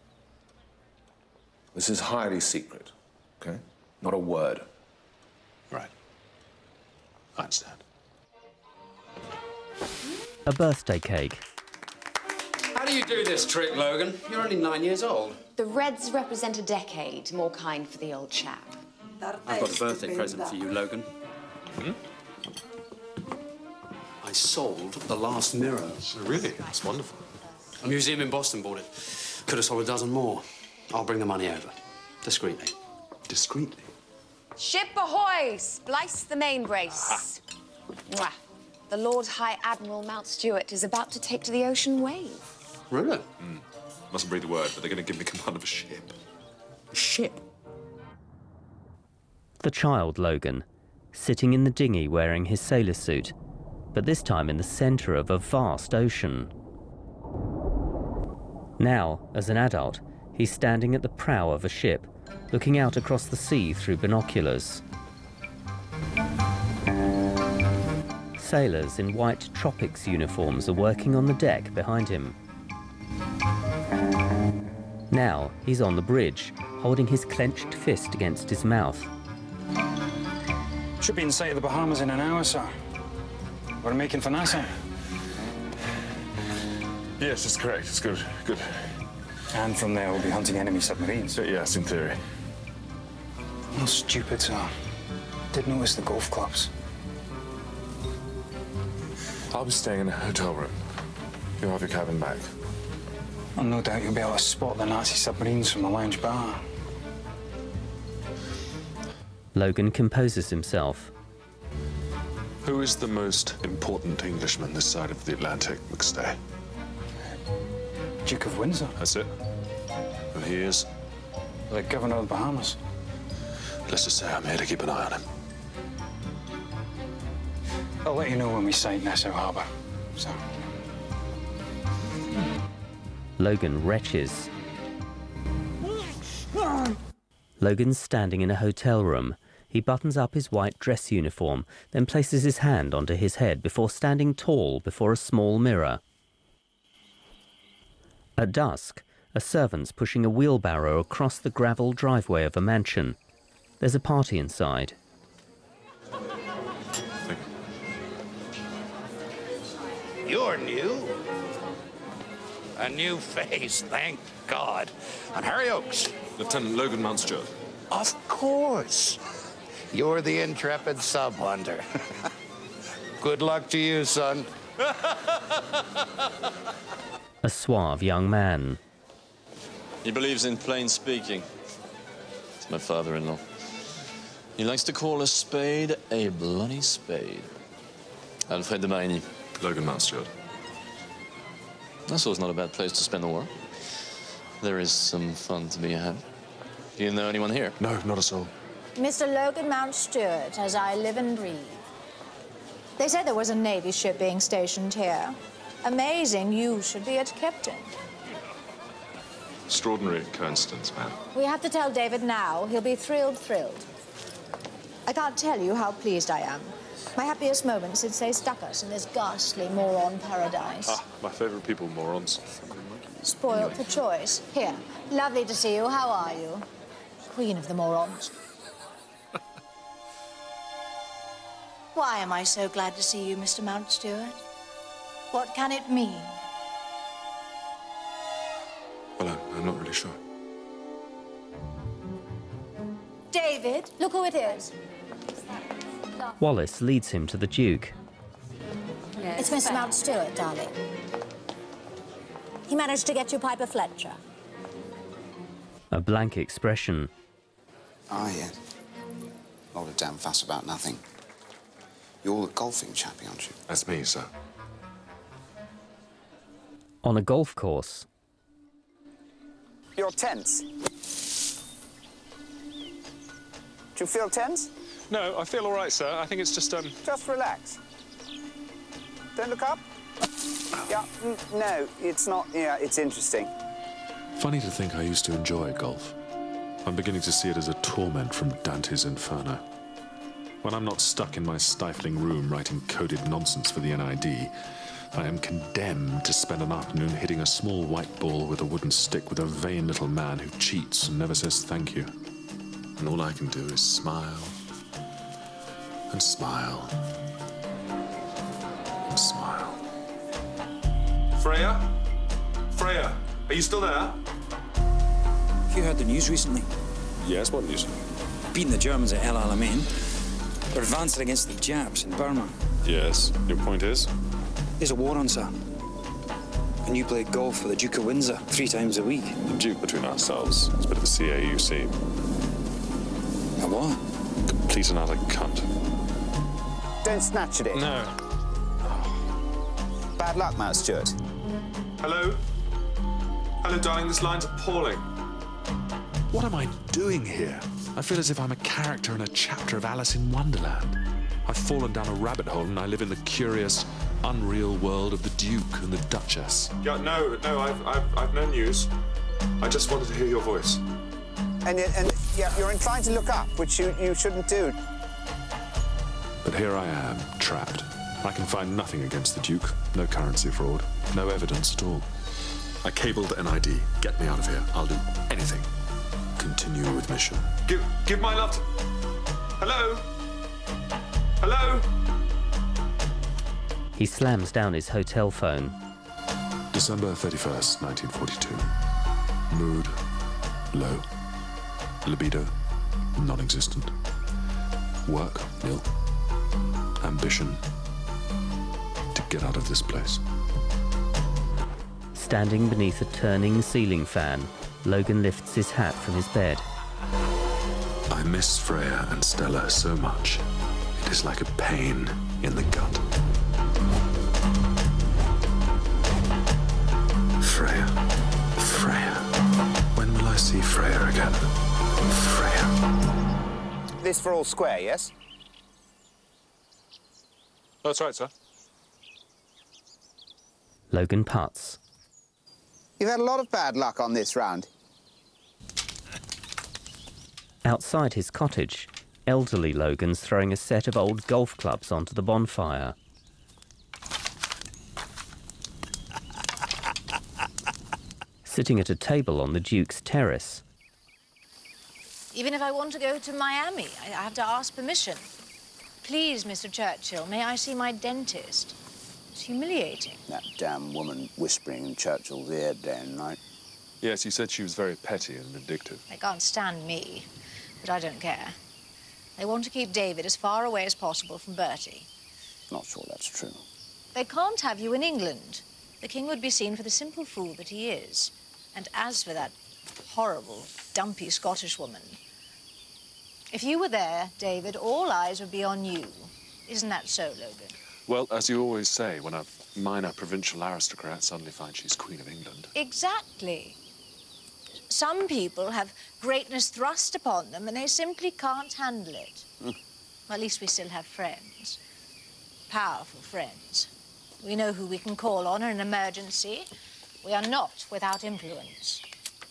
This is highly secret, okay? Not a word. Right. I understand. A birthday cake. How do you do this trick, Logan? You're only 9 years old. The Reds represent a decade, more kind for the old chap. I've got a birthday present for you, Logan. I sold the last mirror. Oh, really? That's wonderful. A museum in Boston bought it. Could have sold a dozen more. I'll bring the money over. Discreetly. Discreetly? Ship ahoy! Splice the main brace. Mwah. The Lord High Admiral Mount Stuart is about to take to the ocean wave. Really? Mustn't breathe a word, but they're going to give me command of a ship. A ship? The child Logan, sitting in the dinghy wearing his sailor suit, but this time in the centre of a vast ocean. Now, as an adult, he's standing at the prow of a ship, looking out across the sea through binoculars. Sailors in white tropics uniforms are working on the deck behind him. Now he's on the bridge, holding his clenched fist against his mouth. Should be in sight of the Bahamas in an hour, sir. We're making for Nassau. Yes, that's correct. It's good. Good. And from there, we'll be hunting enemy submarines. Yes, in theory. No stupid, sir. Did notice the golf clubs. I'll be staying in a hotel room. You'll have your cabin back. And no doubt you'll be able to spot the Nazi submarines from the lounge bar. Logan composes himself. Who is the most important Englishman this side of the Atlantic, McStay? Duke of Windsor. That's it. And he is? The Governor of the Bahamas. Let's just say I'm here to keep an eye on him. I'll let you know when we sight Nassau Harbour, sir. Logan retches. Logan's standing in a hotel room. He buttons up his white dress uniform, then places his hand onto his head before standing tall before a small mirror. At dusk, a servant's pushing a wheelbarrow across the gravel driveway of a mansion. There's a party inside. You're new. A new face, thank God. I'm Harry Oakes. Lieutenant Logan Mountstuart. Of course. You're the intrepid sub hunter. Good luck to you, son. A suave young man. He believes in plain speaking. It's my father-in-law. He likes to call a spade a bloody spade. Alfred de Marigny. Logan Mountstuart. Nassau's not a bad place to spend the war. There is some fun to be had. Do you know anyone here? No, not a soul. Mr. Logan Mountstuart, as I live and breathe. They said there was a Navy ship being stationed here. Amazing you should be its captain. Extraordinary coincidence, man. We have to tell David now. He'll be thrilled. I can't tell you how pleased I am. My happiest moment since they stuck us in this ghastly moron paradise. Ah, my favourite people, morons. Spoiled for choice. Here, lovely to see you. How are you? Queen of the morons. Why am I so glad to see you, Mr. Mountstuart? What can it mean? Well, I'm not really sure. David, look who it is. Wallace leads him to the Duke. It's Mr. Mountstuart, darling. He managed to get you Piper Fletcher. A blank expression. Ah, yes. Not a damn fuss about nothing. You're the golfing chappie, aren't you? That's me, sir. On a golf course. You're tense. Do you feel tense? No, I feel all right, sir. I think it's just, Just relax. Don't look up. Yeah, no, it's not. Yeah, it's interesting. Funny to think I used to enjoy golf. I'm beginning to see it as a torment from Dante's Inferno. When I'm not stuck in my stifling room writing coded nonsense for the NID, I am condemned to spend an afternoon hitting a small white ball with a wooden stick with a vain little man who cheats and never says thank you. And all I can do is smile and smile and smile. Freya? Freya, are you still there? Have you heard the news recently? Yes, what news? Beating the Germans at El Alamein. They're advancing against the Japs in Burma. Yes, your point is? There's a war on, sir. And you play golf for the Duke of Windsor 3 times a week. The Duke between ourselves. It's a bit of a CAUC. A what? Complete and utter cunt. Don't snatch at it. No. Bad luck, Mountstuart. Hello? Hello, darling, this line's appalling. What am I doing here? I feel as if I'm a character in a chapter of Alice in Wonderland. I've fallen down a rabbit hole and I live in the curious, unreal world of the Duke and the Duchess. Yeah, no, I've no news. I just wanted to hear your voice. And yeah, you're inclined to look up, which you shouldn't do. But here I am, trapped. I can find nothing against the Duke. No currency fraud. No evidence at all. I cabled NID. Get me out of here. I'll do anything. Continue with mission. Give my love to... Hello? Hello? He slams down his hotel phone. December 31st, 1942. Mood, low. Libido, non-existent. Work, nil. Ambition, to get out of this place. Standing beneath a turning ceiling fan, Logan lifts his hat from his bed. I miss Freya and Stella so much. It is like a pain in the gut. Freya. Freya. When will I see Freya again? Freya. This for all square, yes? That's right, sir. Logan putts. You've had a lot of bad luck on this round. Outside his cottage, elderly Logan's throwing a set of old golf clubs onto the bonfire. Sitting at a table on the Duke's terrace. Even if I want to go to Miami, I have to ask permission. Please, Mr. Churchill, may I see my dentist? It's humiliating. That damn woman whispering in Churchill's ear day and night. Yes, he said she was very petty and vindictive. They can't stand me, but I don't care. They want to keep David as far away as possible from Bertie. Not sure that's true. They can't have you in England. The king would be seen for the simple fool that he is. And as for that horrible, dumpy Scottish woman, if you were there, David, all eyes would be on you. Isn't that so, Logan? Well, as you always say, when a minor provincial aristocrat suddenly finds she's Queen of England. Exactly. Some people have greatness thrust upon them and they simply can't handle it. Well, at least we still have friends. Powerful friends. We know who we can call on in an emergency. We are not without influence.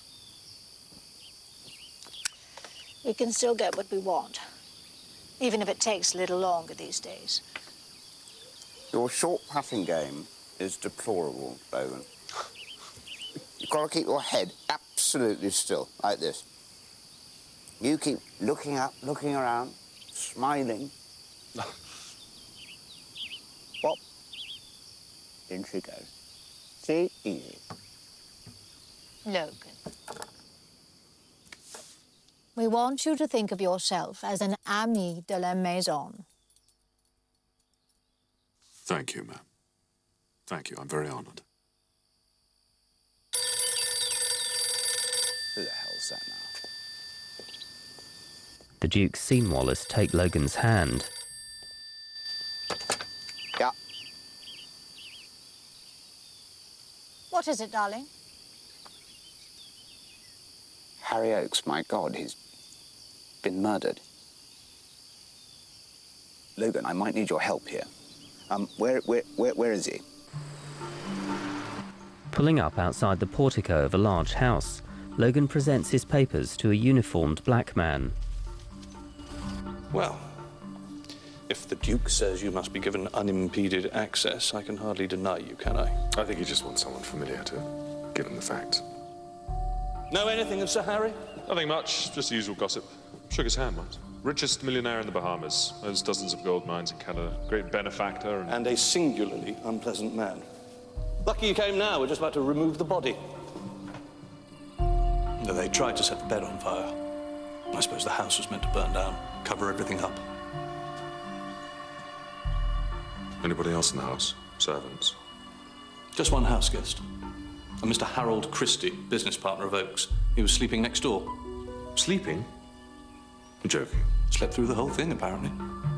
We can still get what we want, even if it takes a little longer these days. Your short putting game is deplorable, Logan. You've got to keep your head absolutely still, like this. You keep looking up, looking around, smiling. Whop. In she goes. See? Easy. Logan. We want you to think of yourself as an ami de la maison. Thank you, ma'am. Thank you, I'm very honoured. Who the hell's that now? The Duke's seen Wallace take Logan's hand. Yeah. What is it, darling? Harry Oakes, my God, he's been murdered. Logan, I might need your help here. Where is he? Pulling up outside the portico of a large house, Logan presents his papers to a uniformed black man. Well, if the Duke says you must be given unimpeded access, I can hardly deny you, can I? I think he just wants someone familiar to give him the facts. Know anything of Sir Harry? Nothing much, just the usual gossip. Shook his hand once. Richest millionaire in the Bahamas, owns dozens of gold mines in Canada, great benefactor And a singularly unpleasant man. Lucky you came now, we're just about to remove the body. They tried to set the bed on fire. I suppose the house was meant to burn down, cover everything up. Anybody else in the house? Servants? Just one house guest. A Mr. Harold Christie, business partner of Oakes. He was sleeping next door. Sleeping? You're joking. Slept through the whole thing, apparently.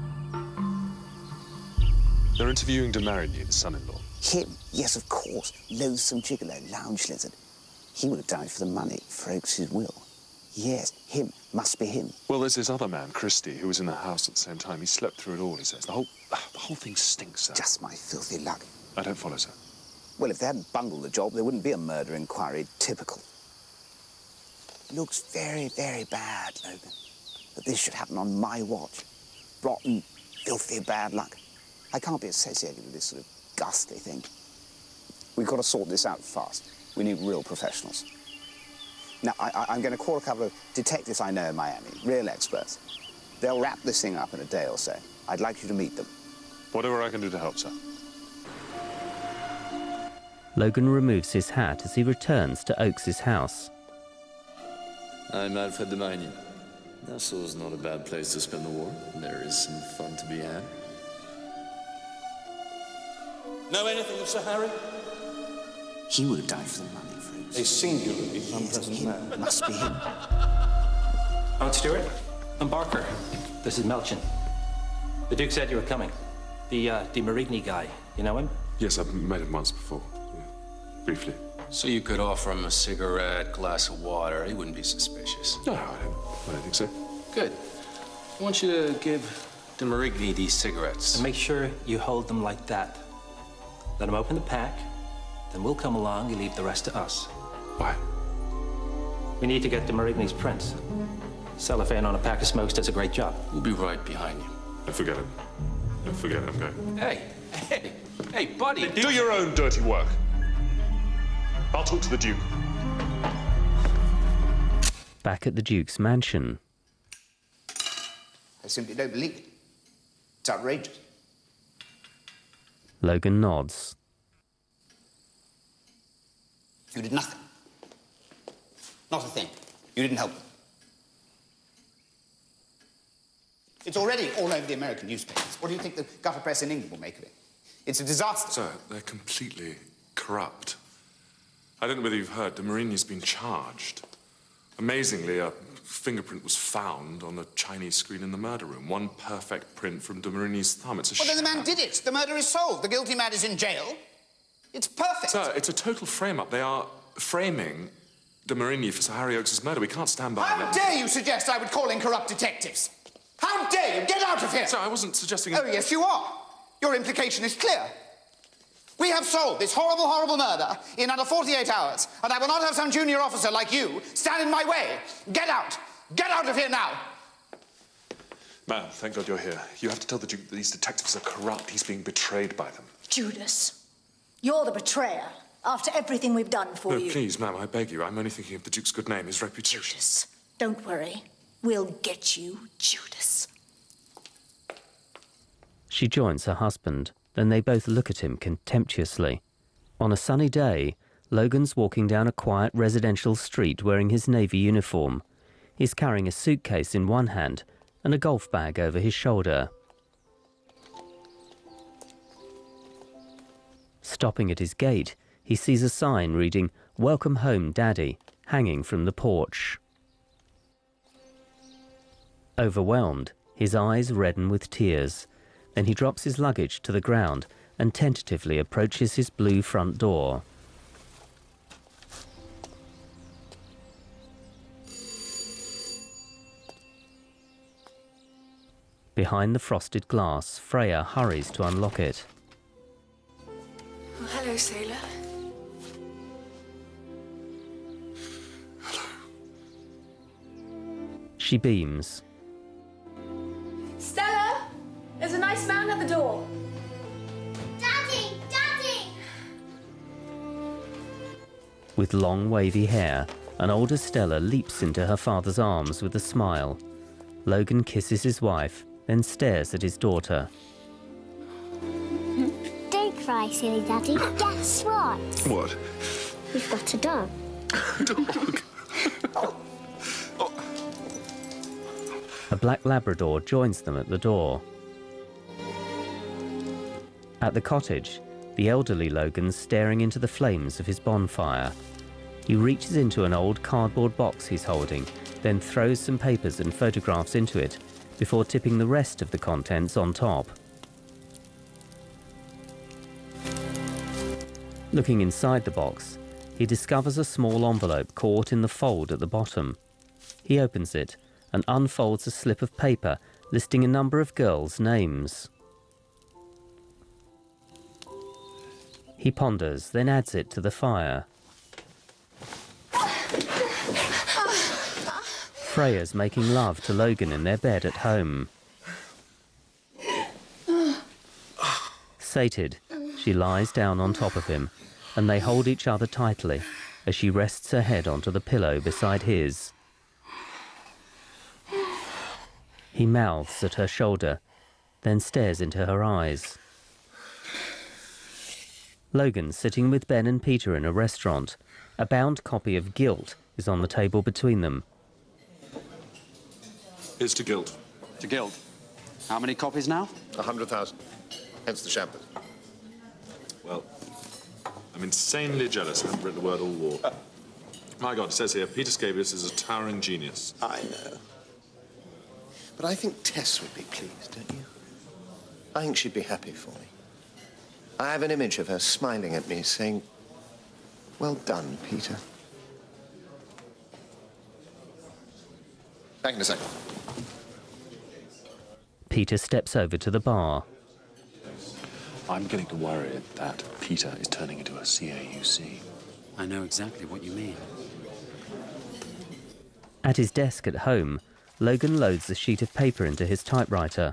They're interviewing de Marigny, the son-in-law. Him? Yes, of course. Loathsome gigolo, lounge lizard. He would have died for the money, for Oakes' will. Yes, him. Must be him. Well, there's this other man, Christie, who was in the house at the same time. He slept through it all, he says. The whole thing stinks, sir. Just my filthy luck. I don't follow, sir. Well, if they hadn't bungled the job, there wouldn't be a murder inquiry. Typical. Looks very, very bad, Logan. That this should happen on my watch. Rotten, filthy bad luck. I can't be associated with this sort of ghastly thing. We've got to sort this out fast. We need real professionals. Now, I'm going to call a couple of detectives I know in Miami, real experts. They'll wrap this thing up in a day or so. I'd like you to meet them. Whatever I can do to help, sir. Logan removes his hat as he returns to Oakes' house. I'm Alfred de Marigny. Nassau's not a bad place to spend the war. There is some fun to be had. Know anything of Sir Harry? He would have died for the money, for Oakes. A singularly unpleasant man. Must be him. Mount Stewart, I'm Barker. This is Melchin. The Duke said you were coming. The de Marigny guy. You know him? Yes, I've met him once before. Yeah. Briefly. So you could offer him a cigarette, glass of water. He wouldn't be suspicious. No, I don't think so. Good. I want you to give de Marigny these cigarettes. And make sure you hold them like that. Let him open the pack, then we'll come along, you leave the rest to us. Why? We need to get de Marigny's prints. Cellophane on a pack of smokes does a great job. We'll be right behind you. Don't forget it. Don't forget it, I'm going. Hey, buddy. Do your own dirty work. I'll talk to the Duke. Back at the Duke's mansion. I simply don't believe it. It's outrageous. Logan nods. You did nothing. Not a thing. You didn't help them. It's already all over the American newspapers. What do you think the gutter press in England will make of it? It's a disaster. Sir, they're completely corrupt. I don't know whether you've heard, de Marigny's been charged. Amazingly, a fingerprint was found on the Chinese screen in the murder room. One perfect print from de Marigny's thumb. It's a Well, then the man did it. The murder is solved. The guilty man is in jail. It's perfect. Sir, it's a total frame-up. They are framing de Marigny for Sir Harry Oakes' murder. We can't stand by How dare you suggest I would call in corrupt detectives? How dare you? Get out of here! Sir, I wasn't suggesting... Oh, yes, you are. Your implication is clear. We have solved this horrible, horrible murder in under 48 hours, and I will not have some junior officer like you stand in my way. Get out! Get out of here now! Ma'am, thank God you're here. You have to tell the Duke that these detectives are corrupt. He's being betrayed by them. Judas, you're the betrayer after everything we've done for you. No, please, ma'am, I beg you. I'm only thinking of the Duke's good name, his reputation. Judas, don't worry. We'll get you, Judas. She joins her husband. Then they both look at him contemptuously. On a sunny day, Logan's walking down a quiet residential street wearing his Navy uniform. He's carrying a suitcase in one hand and a golf bag over his shoulder. Stopping at his gate, he sees a sign reading, "Welcome home, Daddy," hanging from the porch. Overwhelmed, his eyes redden with tears. Then he drops his luggage to the ground and tentatively approaches his blue front door. Behind the frosted glass, Freya hurries to unlock it. Oh, hello, sailor. She beams. Stella! There's a nice man at the door. Daddy! Daddy! With long, wavy hair, an older Stella leaps into her father's arms with a smile. Logan kisses his wife, then stares at his daughter. Don't cry, silly Daddy. Guess what? What? We've got a dog. Dog? A black Labrador joins them at the door. At the cottage, the elderly Logan's staring into the flames of his bonfire. He reaches into an old cardboard box he's holding, then throws some papers and photographs into it, before tipping the rest of the contents on top. Looking inside the box, he discovers a small envelope caught in the fold at the bottom. He opens it and unfolds a slip of paper listing a number of girls' names. He ponders, then adds it to the fire. Freya's making love to Logan in their bed at home. Sated, she lies down on top of him, and they hold each other tightly as she rests her head onto the pillow beside his. He mouths at her shoulder, then stares into her eyes. Logan, sitting with Ben and Peter in a restaurant. A bound copy of Guilt is on the table between them. Here's to Guilt. To Guilt. How many copies now? 100,000. Hence the champers. Well, I'm insanely jealous I haven't written the word all war. My God, it says here, Peter Scabious is a towering genius. I know. But I think Tess would be pleased, don't you? I think she'd be happy for me. I have an image of her smiling at me, saying, "Well done, Peter." Back in a second. Peter steps over to the bar. I'm getting to worry that Peter is turning into a CAUC. I know exactly what you mean. At his desk at home, Logan loads a sheet of paper into his typewriter.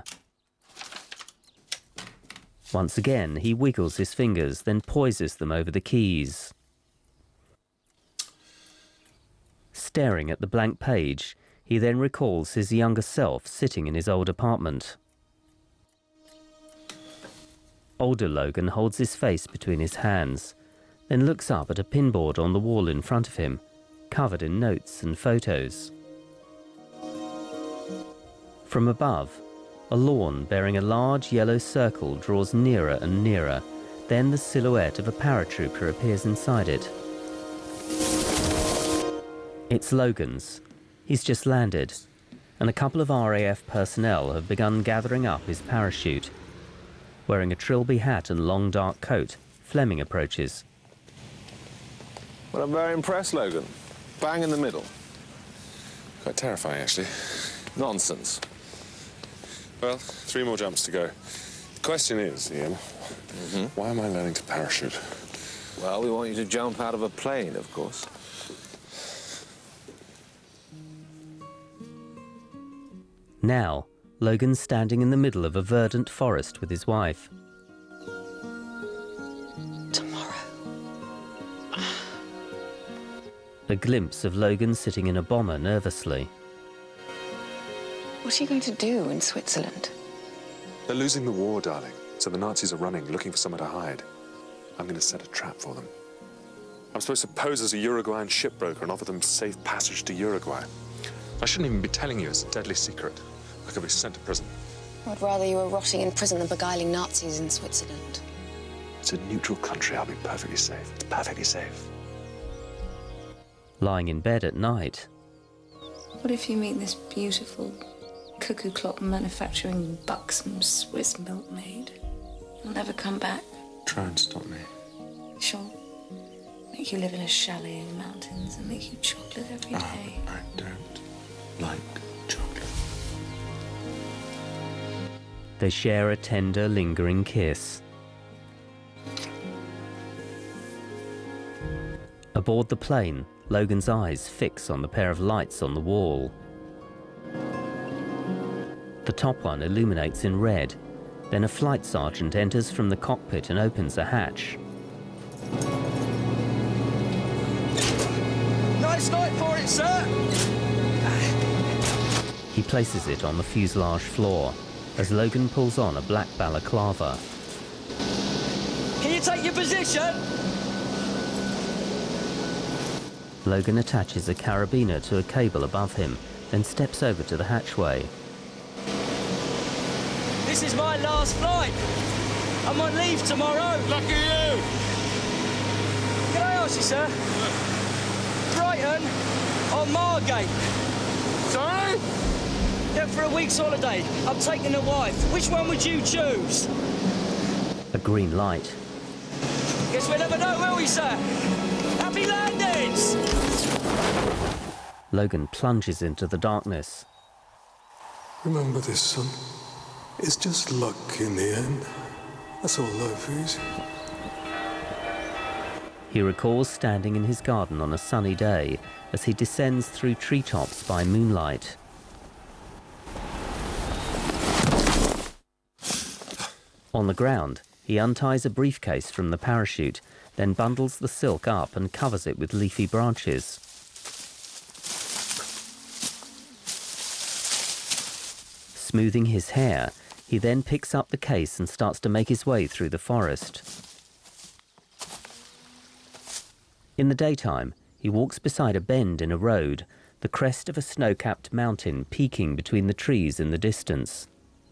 Once again, he wiggles his fingers, then poises them over the keys. Staring at the blank page, he then recalls his younger self sitting in his old apartment. Older Logan holds his face between his hands, then looks up at a pinboard on the wall in front of him, covered in notes and photos. From above, a lawn bearing a large yellow circle draws nearer and nearer. Then the silhouette of a paratrooper appears inside it. It's Logan's. He's just landed, and a couple of RAF personnel have begun gathering up his parachute. Wearing a trilby hat and long dark coat, Fleming approaches. Well, I'm very impressed, Logan. Bang in the middle. Quite terrifying, actually. Nonsense. Well, 3 more jumps to go. The question is, Ian, why am I learning to parachute? Well, we want you to jump out of a plane, of course. Now, Logan's standing in the middle of a verdant forest with his wife. A glimpse of Logan sitting in a bomber nervously. What are you going to do in Switzerland? They're losing the war, darling, so the Nazis are running, looking for somewhere to hide. I'm going to set a trap for them. I'm supposed to pose as a Uruguayan shipbroker and offer them safe passage to Uruguay. I shouldn't even be telling you, it's a deadly secret. I could be sent to prison. I'd rather you were rotting in prison than beguiling Nazis in Switzerland. It's a neutral country. I'll be perfectly safe. It's perfectly safe. Lying in bed at night. What if you meet this beautiful cuckoo clock manufacturing buxom Swiss milkmaid? You'll never come back. Try and stop me. Sure. Make you live in a chalet in the mountains and make you chocolate every day. I don't like chocolate. They share a tender, lingering kiss. Aboard the plane, Logan's eyes fix on the pair of lights on the wall. The top one illuminates in red. Then a flight sergeant enters from the cockpit and opens a hatch. Nice night for it, sir! He places it on the fuselage floor as Logan pulls on a black balaclava. Can you take your position? Logan attaches a carabiner to a cable above him, then steps over to the hatchway. This is my last flight. I'm on leave tomorrow. Lucky you. Can I ask you, sir? Brighton or Margate? Sorry? Yeah, for a week's holiday. I'm taking a wife. Which one would you choose? A green light. Guess we'll never know, will we, sir? Happy landings! Logan plunges into the darkness. Remember this, son. It's just luck in the end. That's all life is. He recalls standing in his garden on a sunny day as he descends through treetops by moonlight. On the ground, he unties a briefcase from the parachute, then bundles the silk up and covers it with leafy branches. Smoothing his hair, he then picks up the case and starts to make his way through the forest. In the daytime, he walks beside a bend in a road, the crest of a snow-capped mountain peeking between the trees in the distance.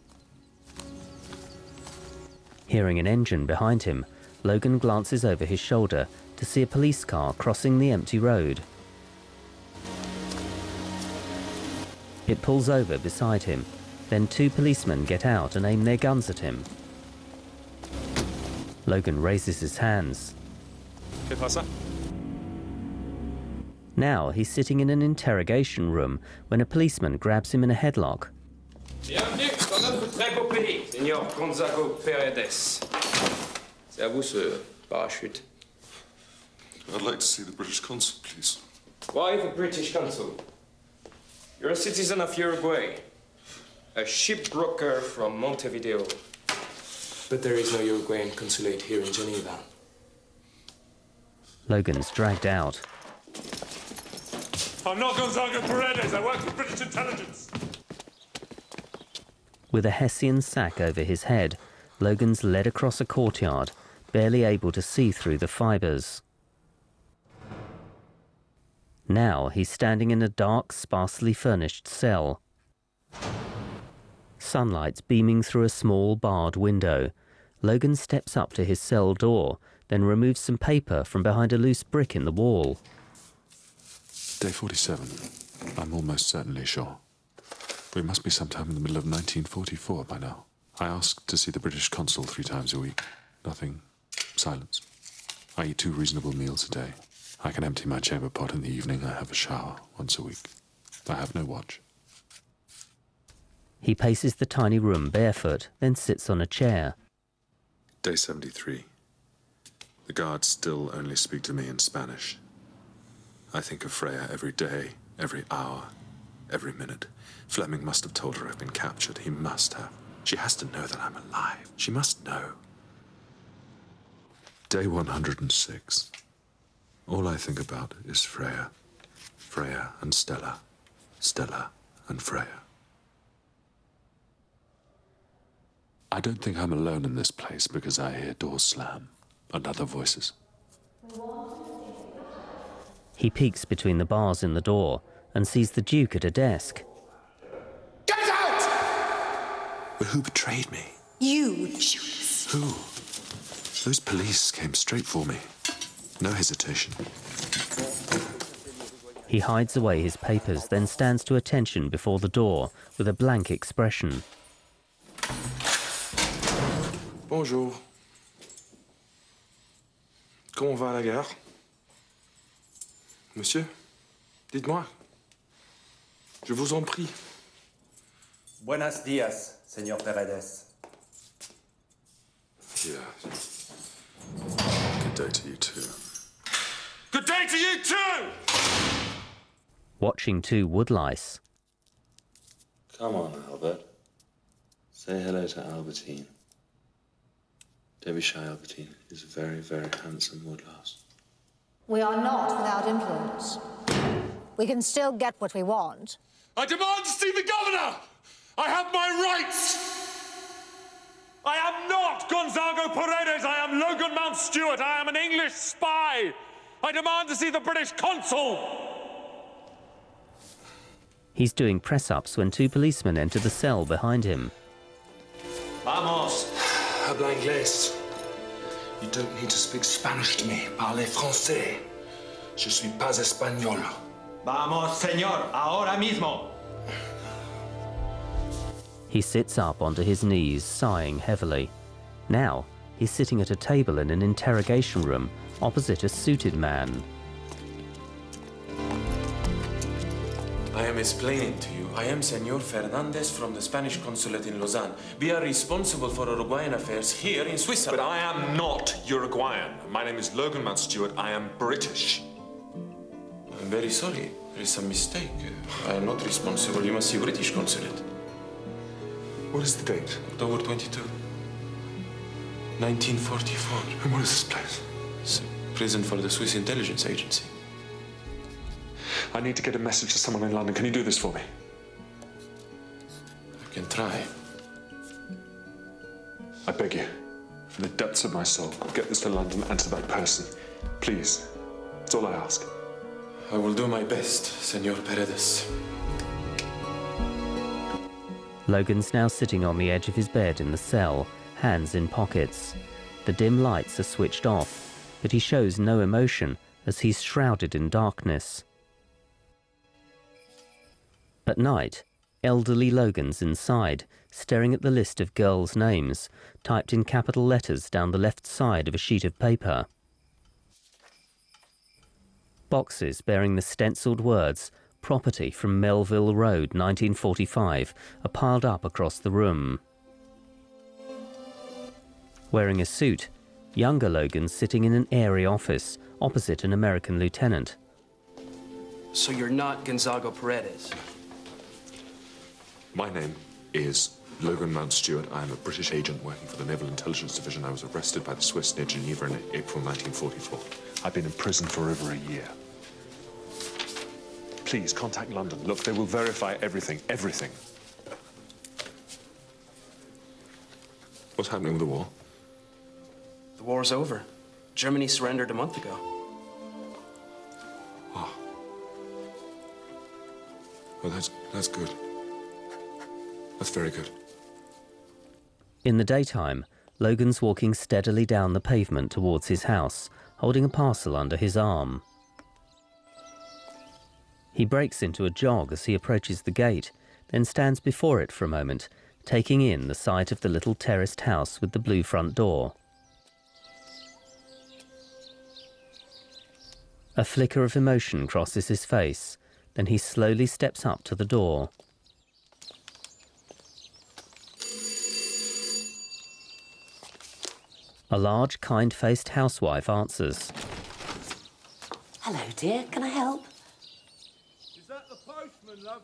Hearing an engine behind him, Logan glances over his shoulder to see a police car crossing the empty road. It pulls over beside him. Then two policemen get out and aim their guns at him. Logan raises his hands. Now he's sitting in an interrogation room when a policeman grabs him in a headlock. Bienvenue dans notre très beau pays, Seigneur Gonzago Paredes. C'est à vous ce parachute. I'd like to see the British consul, please. Why the British consul? You're a citizen of Uruguay. A shipbroker from Montevideo. But there is no Uruguayan consulate here in Geneva. Logan's dragged out. I'm not Gonzago Paredes. I work for British intelligence. With a Hessian sack over his head, Logan's led across a courtyard, barely able to see through the fibres. Now he's standing in a dark, sparsely furnished cell. Sunlight's beaming through a small, barred window. Logan steps up to his cell door, then removes some paper from behind a loose brick in the wall. Day 47. I'm almost certainly sure. We must be sometime in the middle of 1944 by now. I asked to see the British consul 3 times a week. Nothing. Silence. I eat 2 reasonable meals a day. I can empty my chamber pot in the evening. I have a shower once a week. I have no watch. He paces the tiny room barefoot, then sits on a chair. Day 73. The guards still only speak to me in Spanish. I think of Freya every day, every hour, every minute. Fleming must have told her I've been captured. He must have. She has to know that I'm alive. She must know. Day 106. All I think about is Freya. Freya and Stella. Stella and Freya. I don't think I'm alone in this place because I hear doors slam and other voices. He peeks between the bars in the door and sees the Duke at a desk. Get out! But who betrayed me? You, Judas. Who? Those police came straight for me. No hesitation. He hides away his papers, then stands to attention before the door with a blank expression. Bonjour. Comment va la guerre? Monsieur, dites-moi. Je vous en prie. Buenos días, señor Paredes. Yes. Good day to you too. Good day to you too! Watching two woodlice. Come on, Albert. Say hello to Albertine. Don't be shy, Albertine. He's a very, very handsome woodlouse. We are not without influence. We can still get what we want. I demand to see the governor! I have my rights! I am not Gonzago Paredes. I am Logan Mountstuart. I am an English spy. I demand to see the British consul. He's doing press-ups when two policemen enter the cell behind him. Vamos. Habla inglés. You don't need to speak Spanish to me. Parlez français. Je suis pas espagnol. Vamos, señor, ahora mismo. He sits up onto his knees, sighing heavily. Now, he's sitting at a table in an interrogation room opposite a suited man. I am explaining to you. I am Senor Fernandez from the Spanish consulate in Lausanne. We are responsible for Uruguayan affairs here in Switzerland. But I am not Uruguayan. My name is Logan Mountstuart. I am British. I'm very sorry. There is some mistake. I am not responsible. You must see British consulate. What is the date? October 22. 1944. And what is this place? It's a prison for the Swiss intelligence agency. I need to get a message to someone in London. Can you do this for me? I can try. I beg you, from the depths of my soul, get this to London and to that person. Please. That's all I ask. I will do my best, Senor Paredes. Logan's now sitting on the edge of his bed in the cell, hands in pockets. The dim lights are switched off, but he shows no emotion as he's shrouded in darkness. At night, elderly Logan's inside, staring at the list of girls' names, typed in capital letters down the left side of a sheet of paper. Boxes bearing the stenciled words, "Property from Melville Road, 1945, are piled up across the room. Wearing a suit, younger Logan's sitting in an airy office opposite an American lieutenant. So you're not Gonzago Paredes? My name is Logan Mountstuart. I am a British agent working for the Naval Intelligence Division. I was arrested by the Swiss near Geneva in April 1944. I've been in prison for over a year. Please, contact London. Look, they will verify everything. Everything. What's happening with the war? The war's over. Germany surrendered a month ago. Oh. Well, that's good. That's very good. In the daytime, Logan's walking steadily down the pavement towards his house, holding a parcel under his arm. He breaks into a jog as he approaches the gate, then stands before it for a moment, taking in the sight of the little terraced house with the blue front door. A flicker of emotion crosses his face, then he slowly steps up to the door. A large, kind-faced housewife answers. Hello, dear. Can I help? Is that the postman, love?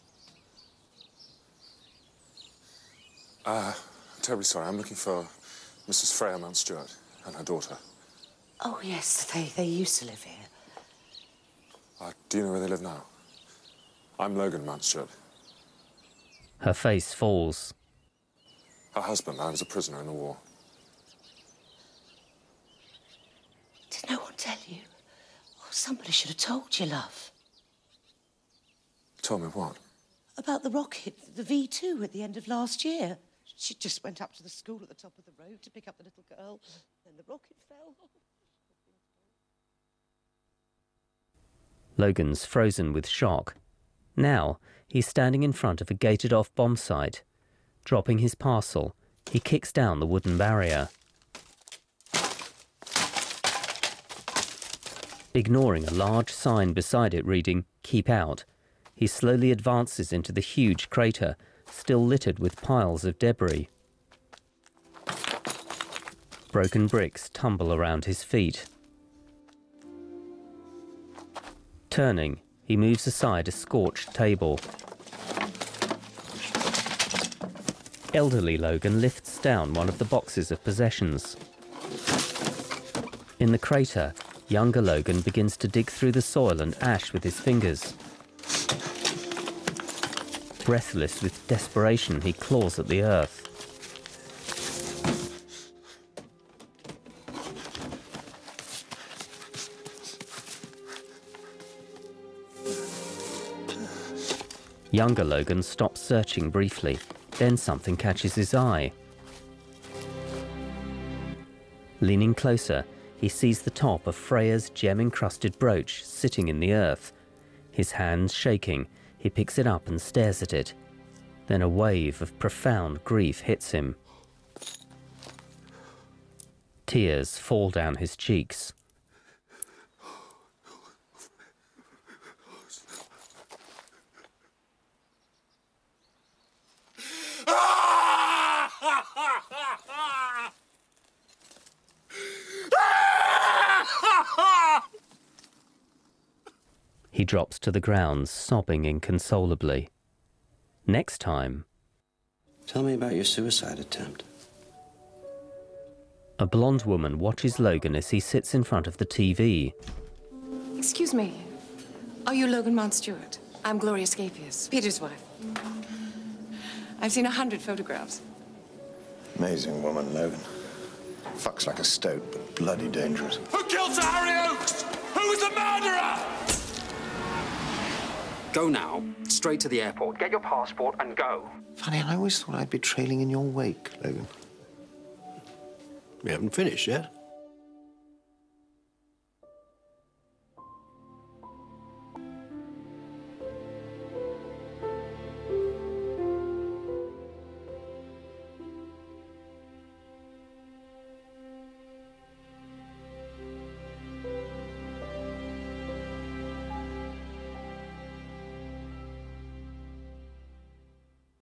I'm terribly sorry. I'm looking for Mrs. Freya Mountstuart and her daughter. Oh, yes. They used to live here. Do you know where they live now? I'm Logan Mountstuart. Her face falls. Her husband, I was a prisoner in the war. Did no one tell you? Oh, somebody should have told you, love. Told me what? About the rocket, the V2 at the end of last year. She just went up to the school at the top of the road to pick up the little girl. And the rocket fell. Logan's frozen with shock. Now, he's standing in front of a gated-off bomb site. Dropping his parcel, he kicks down the wooden barrier. Ignoring a large sign beside it reading, "Keep out," he slowly advances into the huge crater, still littered with piles of debris. Broken bricks tumble around his feet. Turning, he moves aside a scorched table. Elderly Logan lifts down one of the boxes of possessions. In the crater, younger Logan begins to dig through the soil and ash with his fingers. Breathless with desperation, he claws at the earth. Younger Logan stops searching briefly, then something catches his eye. Leaning closer, he sees the top of Freya's gem-encrusted brooch sitting in the earth. His hands shaking, he picks it up and stares at it. Then a wave of profound grief hits him. Tears fall down his cheeks. He drops to the ground, sobbing inconsolably. Next time... Tell me about your suicide attempt. A blonde woman watches Logan as he sits in front of the TV. Excuse me. Are you Logan Mountstuart? I'm Gloria Scapius, Peter's wife. I've seen 100 photographs. Amazing woman, Logan. Fucks like a stoat, but bloody dangerous. Who killed Sir Harry Oakes? Who was the murderer? Go now, straight to the airport. Get your passport and go. Funny, I always thought I'd be trailing in your wake, Logan. We haven't finished yet.